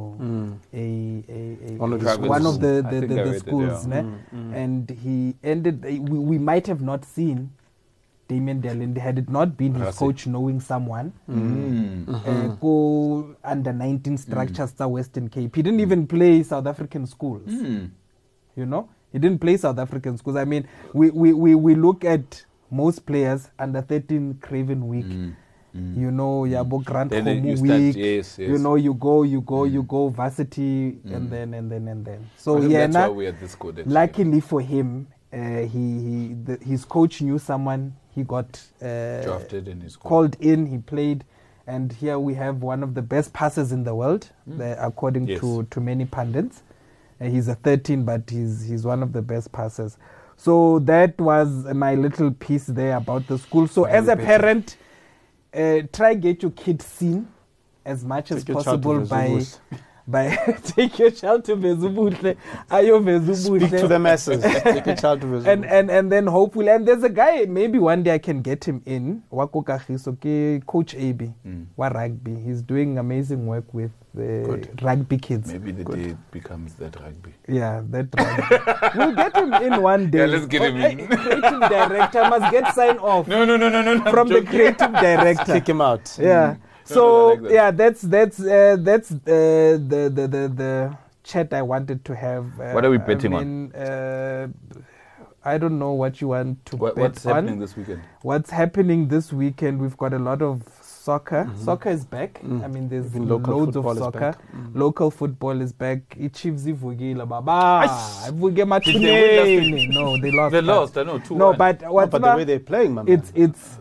to a, a, a, One of the a- schools. one of the, I the, think the, I the read it, schools. yeah. ne? And he ended, we, we might have not seen Damien Dalindi had it not been his Rasi. coach knowing someone. Mm. Uh, go under nineteen structures to Western Cape. He didn't even play South African schools. Mm. You know, he didn't play South African schools. I mean, we, we, we, we look at most players under thirteen Craven Week. Mm. Mm. You know, Yabo Grant Then you Khomu start- Week. yes, yes. You know, you go, you go, you go varsity, and then and then and then. So I think yeah, that's na- why we're this good. actually. luckily for him, uh, he, he the, his coach knew someone. He got uh, drafted in his called in. He played, and here we have one of the best passers in the world, the- according Yes. to to many pundits. Uh, he's a thirteen, but he's he's one of the best passers. So that was my little piece there about the school. So as a better. parent, uh, try get your kid seen as much as Take your child to possible by Vezubuhle. by take your child to Vezubuhle, ayo Vezubuhle. Speak to the masses. Take a child to Vezubuhle. and and and then hopefully, and there's a guy, maybe one day I can get him in, Wako Kagiso, ke Coach A B, Mm. wa rugby. He's doing amazing work with the Good. rugby kids. Maybe the day it becomes that rugby. Yeah, that rugby. We'll get him in one day. Yeah, let's get him Oh, in. eh, creative director must get sign off No, no, no, no, no. no from I'm the joking. creative director. Kick him out. Yeah. No, So no, I like that. yeah, that's that's uh, that's uh, the, the the the chat I wanted to have. Uh, What are we betting I on? mean, uh, I don't know what you want to What, bet what's on. happening this weekend? What's happening this weekend? We've got a lot of soccer. Soccer is back. Mm. I mean, there's Even local loads of football is soccer. back. Mm. Local football is back. I-Chiefs ivukile baba. Ivukile Did they win last emathuneni. week? No, they lost. They but- lost, I know, two No, one. but No, what's but the way they're playing, man. it's it's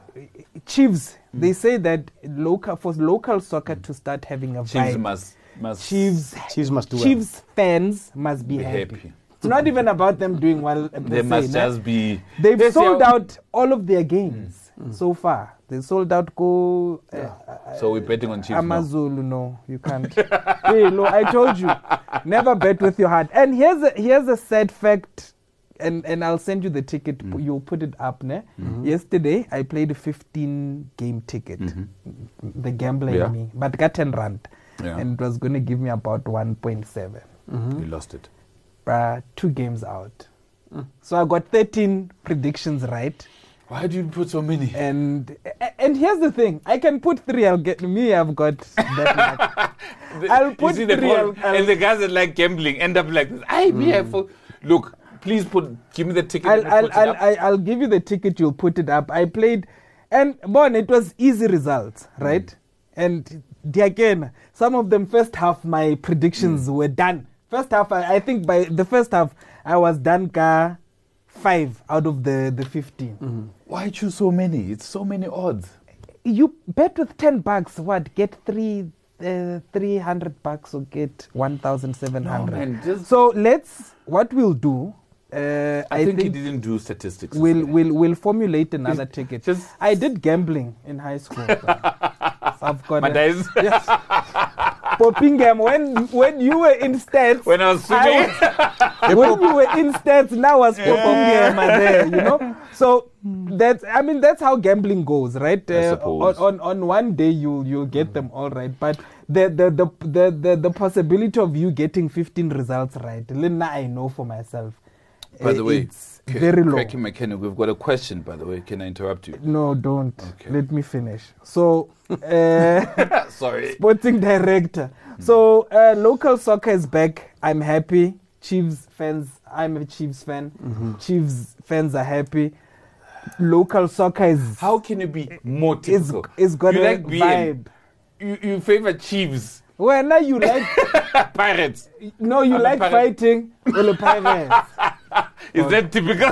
Chiefs. They say that local for local soccer to start having a Chiefs vibe. must, must Chiefs Chiefs must do Chiefs fans must be, be happy. happy. It's not even about them doing well. per They se, must ne? just be. They've Yes, sold yeah. out all of their games so far. They sold out go. Uh, uh, So we're betting on Chiefs now. Amazulu, no, you can't. Hey, no, I told you, never bet with your heart. And here's a, here's a sad fact, and, and I'll send you the ticket. Mm. You'll put it up, ne? Yesterday, I played a fifteen game ticket. The gambler Mm-hmm. Yeah. in me, but got ten rand, Yeah. and it was going to give me about one point seven. You lost it. Uh, two games out, so I got thirteen predictions right. Why do you put so many? And and here's the thing: I can put three. I'll get me. I've got that luck. I'll You put see the three. problem? I'll, I'll, And the guys that like gambling end up like this. I me, I fo- Look, please put, give me the ticket. I'll, and I'll, put it I'll, up. I'll, I'll give you the ticket. You'll put it up. I played, and Bon, it was easy results, right? And the- again, some of them first half my predictions were done. First half, I, I think by the first half I was done. Ka five out of the the fifteen. Why choose so many? It's so many odds. You bet with ten bucks. What get three? Uh, three hundred bucks or get one thousand seven hundred. man, just- So let's. What we'll do. Uh, I, I think, think he didn't do statistics. we'll we'll we'll formulate another Just- ticket. just- I did gambling in high school. So, so I've got My a- days. yes. Poppingham, when when you were in stats, When I was swimming. I- when you were in stats, now was Poppingham there, you know. So that's I mean that's how gambling goes, right? I Uh, suppose. on, on on one day you you'll get them all right, but the the the the the, the possibility of you getting fifteen results right, Lina, I know for myself. By the uh, way, it's very low. Cracking Mechanic, we've got a question, by the way. Can I interrupt you? No, don't. Okay. Let me finish. So, uh, Sorry. sporting director. So, uh, local soccer is back. I'm happy. Chiefs fans, I'm a Chiefs fan. Chiefs fans are happy. Local soccer is How can you be more is typical? is got You a like B M. vibe. You, you favor Chiefs. Well, now you like Pirates. no, you I'm a like pirate. fighting. Well, the Pirates. Is that typical?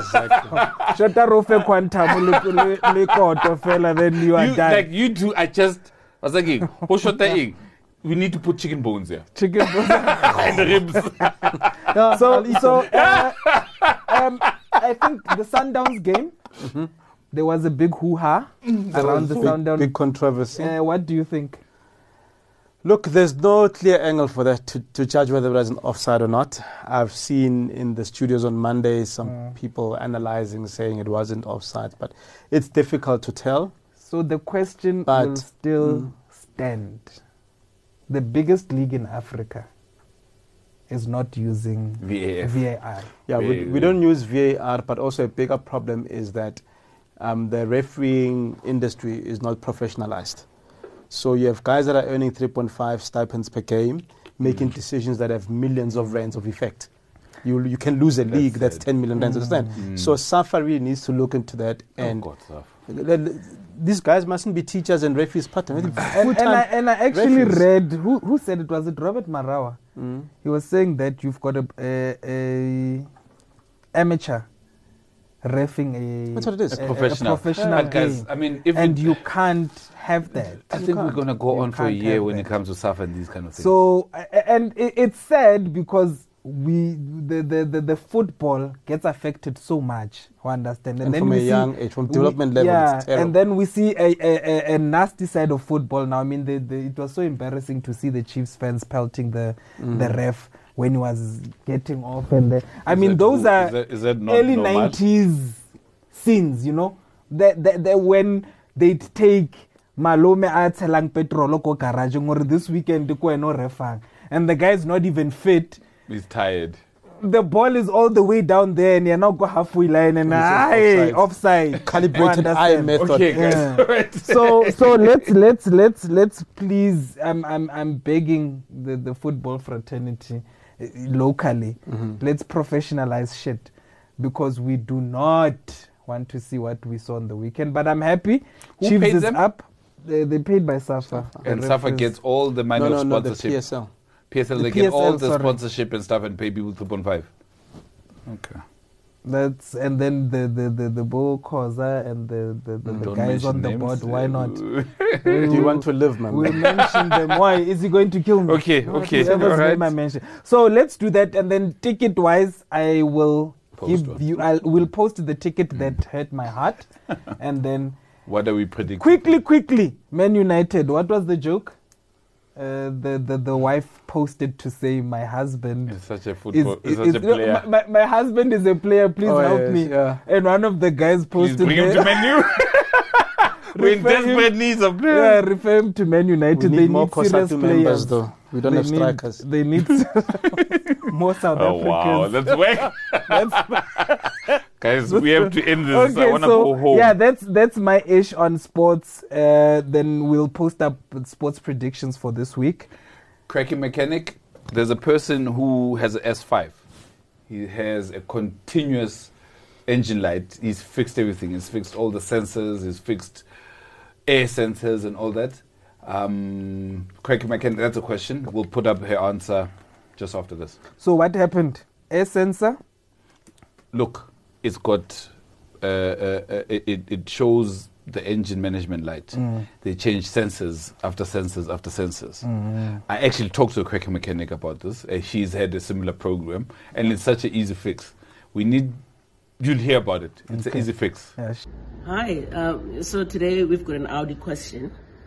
Shut up, Rofe Quantum. Then you are you, done. like you two are just was like, who shot the egg? We need to put chicken bones here. Chicken bones. And ribs. No, So, so uh, um, I think the Sundowns game, mm-hmm. there was a big hoo-ha around the big, Sundowns. big controversy. Uh, what do you think? Look, there's no clear angle for that to, to judge whether it was an offside or not. I've seen in the studios on Monday some mm. people analyzing, saying it wasn't offside, but it's difficult to tell. So the question but, will still mm. stand. The biggest league in Africa is not using V A F. V A R. Yeah, we, we don't use V A R, but also a bigger problem is that um, the refereeing industry is not professionalized. So you have guys that are earning three point five stipends per game, making mm. decisions that have millions of rands of effect. You you can lose a that's league that's it. ten million rands, Mm. understand? Mm. So SAFA really needs to look into that. And oh God, these guys mustn't be teachers and referees part-time. And, and, I, and I actually referees. read, who, who said it? Was it Robert Marawa? Mm. He was saying that you've got a, a, a amateur reffing a, That's what it is. a, A professional. a professional But guys, game. I mean, if and we- you can't have that. I You think we're can't. going to go You on for a can't year have when that. it comes to SAFA and these kind of things. So, a- and it- it's sad because we the, the, the, the football gets affected so much. You understand? And then from we a see- young age, from we- development level, yeah, it's terrible. and then we see a, a, a, a nasty side of football now. I mean, the, the, it was so embarrassing to see the Chiefs fans pelting the Mm. the ref when he was getting off. And the, I Is mean, that those cool? are Is that- is that not early normal? nineties scenes, you know, that that that when they'd take Malome at Telang Petrol ko garage or this weekend ko no refang, and the guy's not even fit. He's tired. The ball is all the way down there, and you're now go halfway line, and And aye, it's offside. offside. Calibrated You eye understand? method. Okay, guys. Yeah. Right. so so let's let's let's let's please. I'm I'm I'm begging the the football fraternity uh, locally. Mm-hmm. Let's professionalize shit because we do not want to see what we saw on the weekend. But I'm happy. Who Chiefs paid is them? up. They they paid by SAFA. And The SAFA referees- gets all the money No, of no, no, the sponsorship. P S L. P S L, The they get all P S L, the sorry. sponsorship and stuff and pay people two point five. Okay. That's and then the the the, the Bo Koza and the the, the, the Don't guys on mention the names. board. Why not? Do you want to live, man? We'll mention them. Why is he going to kill me? Okay, okay, Whoever's all right. name I mention. So let's do that, and then ticket wise, I will Post give one. you. I will post the ticket that hurt my heart, and then What are we predicting? quickly, quickly, Man United. What was the joke? Uh, the, the the wife posted to say my husband He's such a is, football. is, He's such is- a player. my, my husband is a player. Please Oh, help yes, me. yeah. And one of the guys Please posted bring him there- to menu. We're in Refer him- desperate needs of Yeah, players. refer him to Man We United. need They more need serious Cosatu players. members, though. We don't they have need, strikers. They need more South Oh wow, Africans. that's whack. Guys, we have to end this. I Okay, want to so go home. yeah, that's that's my ish on sports. Uh, then we'll post up sports predictions for this week. Cracky mechanic. There's a person who has an S five. He has a continuous engine light. He's fixed everything. He's fixed all the sensors. He's fixed air sensors and all that. Um, Cracky mechanic. That's a question. We'll put up her answer just after this. So what happened? Air sensor. Look, it's got. Uh, uh, uh, it, it shows the engine management light. Mm. They change sensors after sensors after sensors. Mm. I actually talked to a cracker mechanic about this. Uh, she's had a similar program, and it's such an easy fix. We need, you'll hear about it. It's Okay. an easy fix. Yeah, sh- Hi, um, so today we've got an Audi question.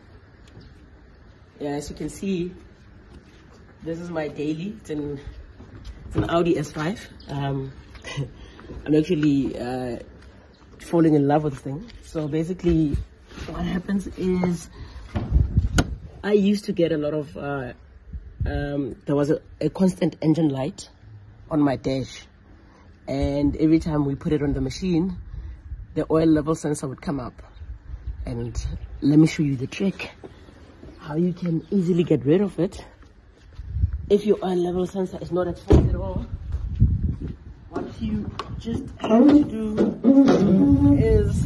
Yeah, as you can see, this is my daily. It's an, it's an Audi S five. Um, I'm actually uh, falling in love with the thing. So basically, what happens is I used to get a lot of, uh, um, there was a, a constant engine light on my dash. And every time we put it on the machine, the oil level sensor would come up. And let me show you the trick, how you can easily get rid of it. If your oil level sensor is not at fault at all, what you just have to do is,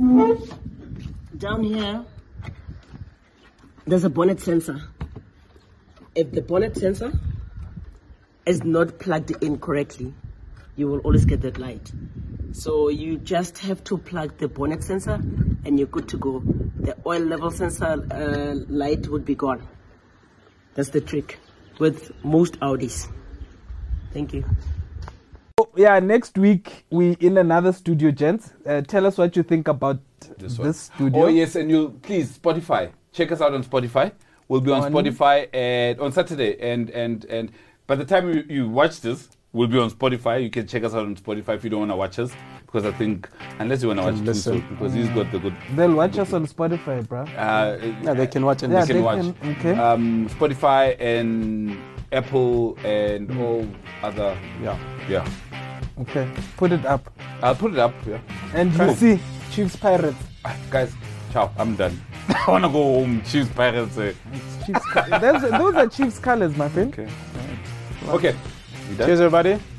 down here, there's a bonnet sensor. If the bonnet sensor is not plugged in correctly, you will always get that light. So you just have to plug the bonnet sensor and you're good to go. The oil level sensor uh, light would be gone. That's the trick with most Audis. Thank you. Oh, yeah, next week we in another studio, gents. Uh, tell us what you think about This this, one. studio. Oh yes, and you please Spotify. Check us out on Spotify. We'll be on, On- Spotify and on Saturday, and and and by the time you, you watch this, we'll be on Spotify. You can check us out on Spotify if you don't want to watch us, because I think unless you want to watch too listen. soon, because he's got the good. They'll watch us on Spotify, bro. Uh, Yeah, they can watch and Yeah, they they can watch. can- okay. Um, Spotify and Apple and all other. Yeah. Yeah, Okay, put it up. I'll put it up. Yeah, And you Cool. see, Chiefs Pirates. Ah, guys, ciao. I'm done. I wanna go home. Chiefs, Pirates. eh. It's Chiefs. co- Those, those are Chiefs colors, my friend. Okay. Okay. We done? Cheers, everybody.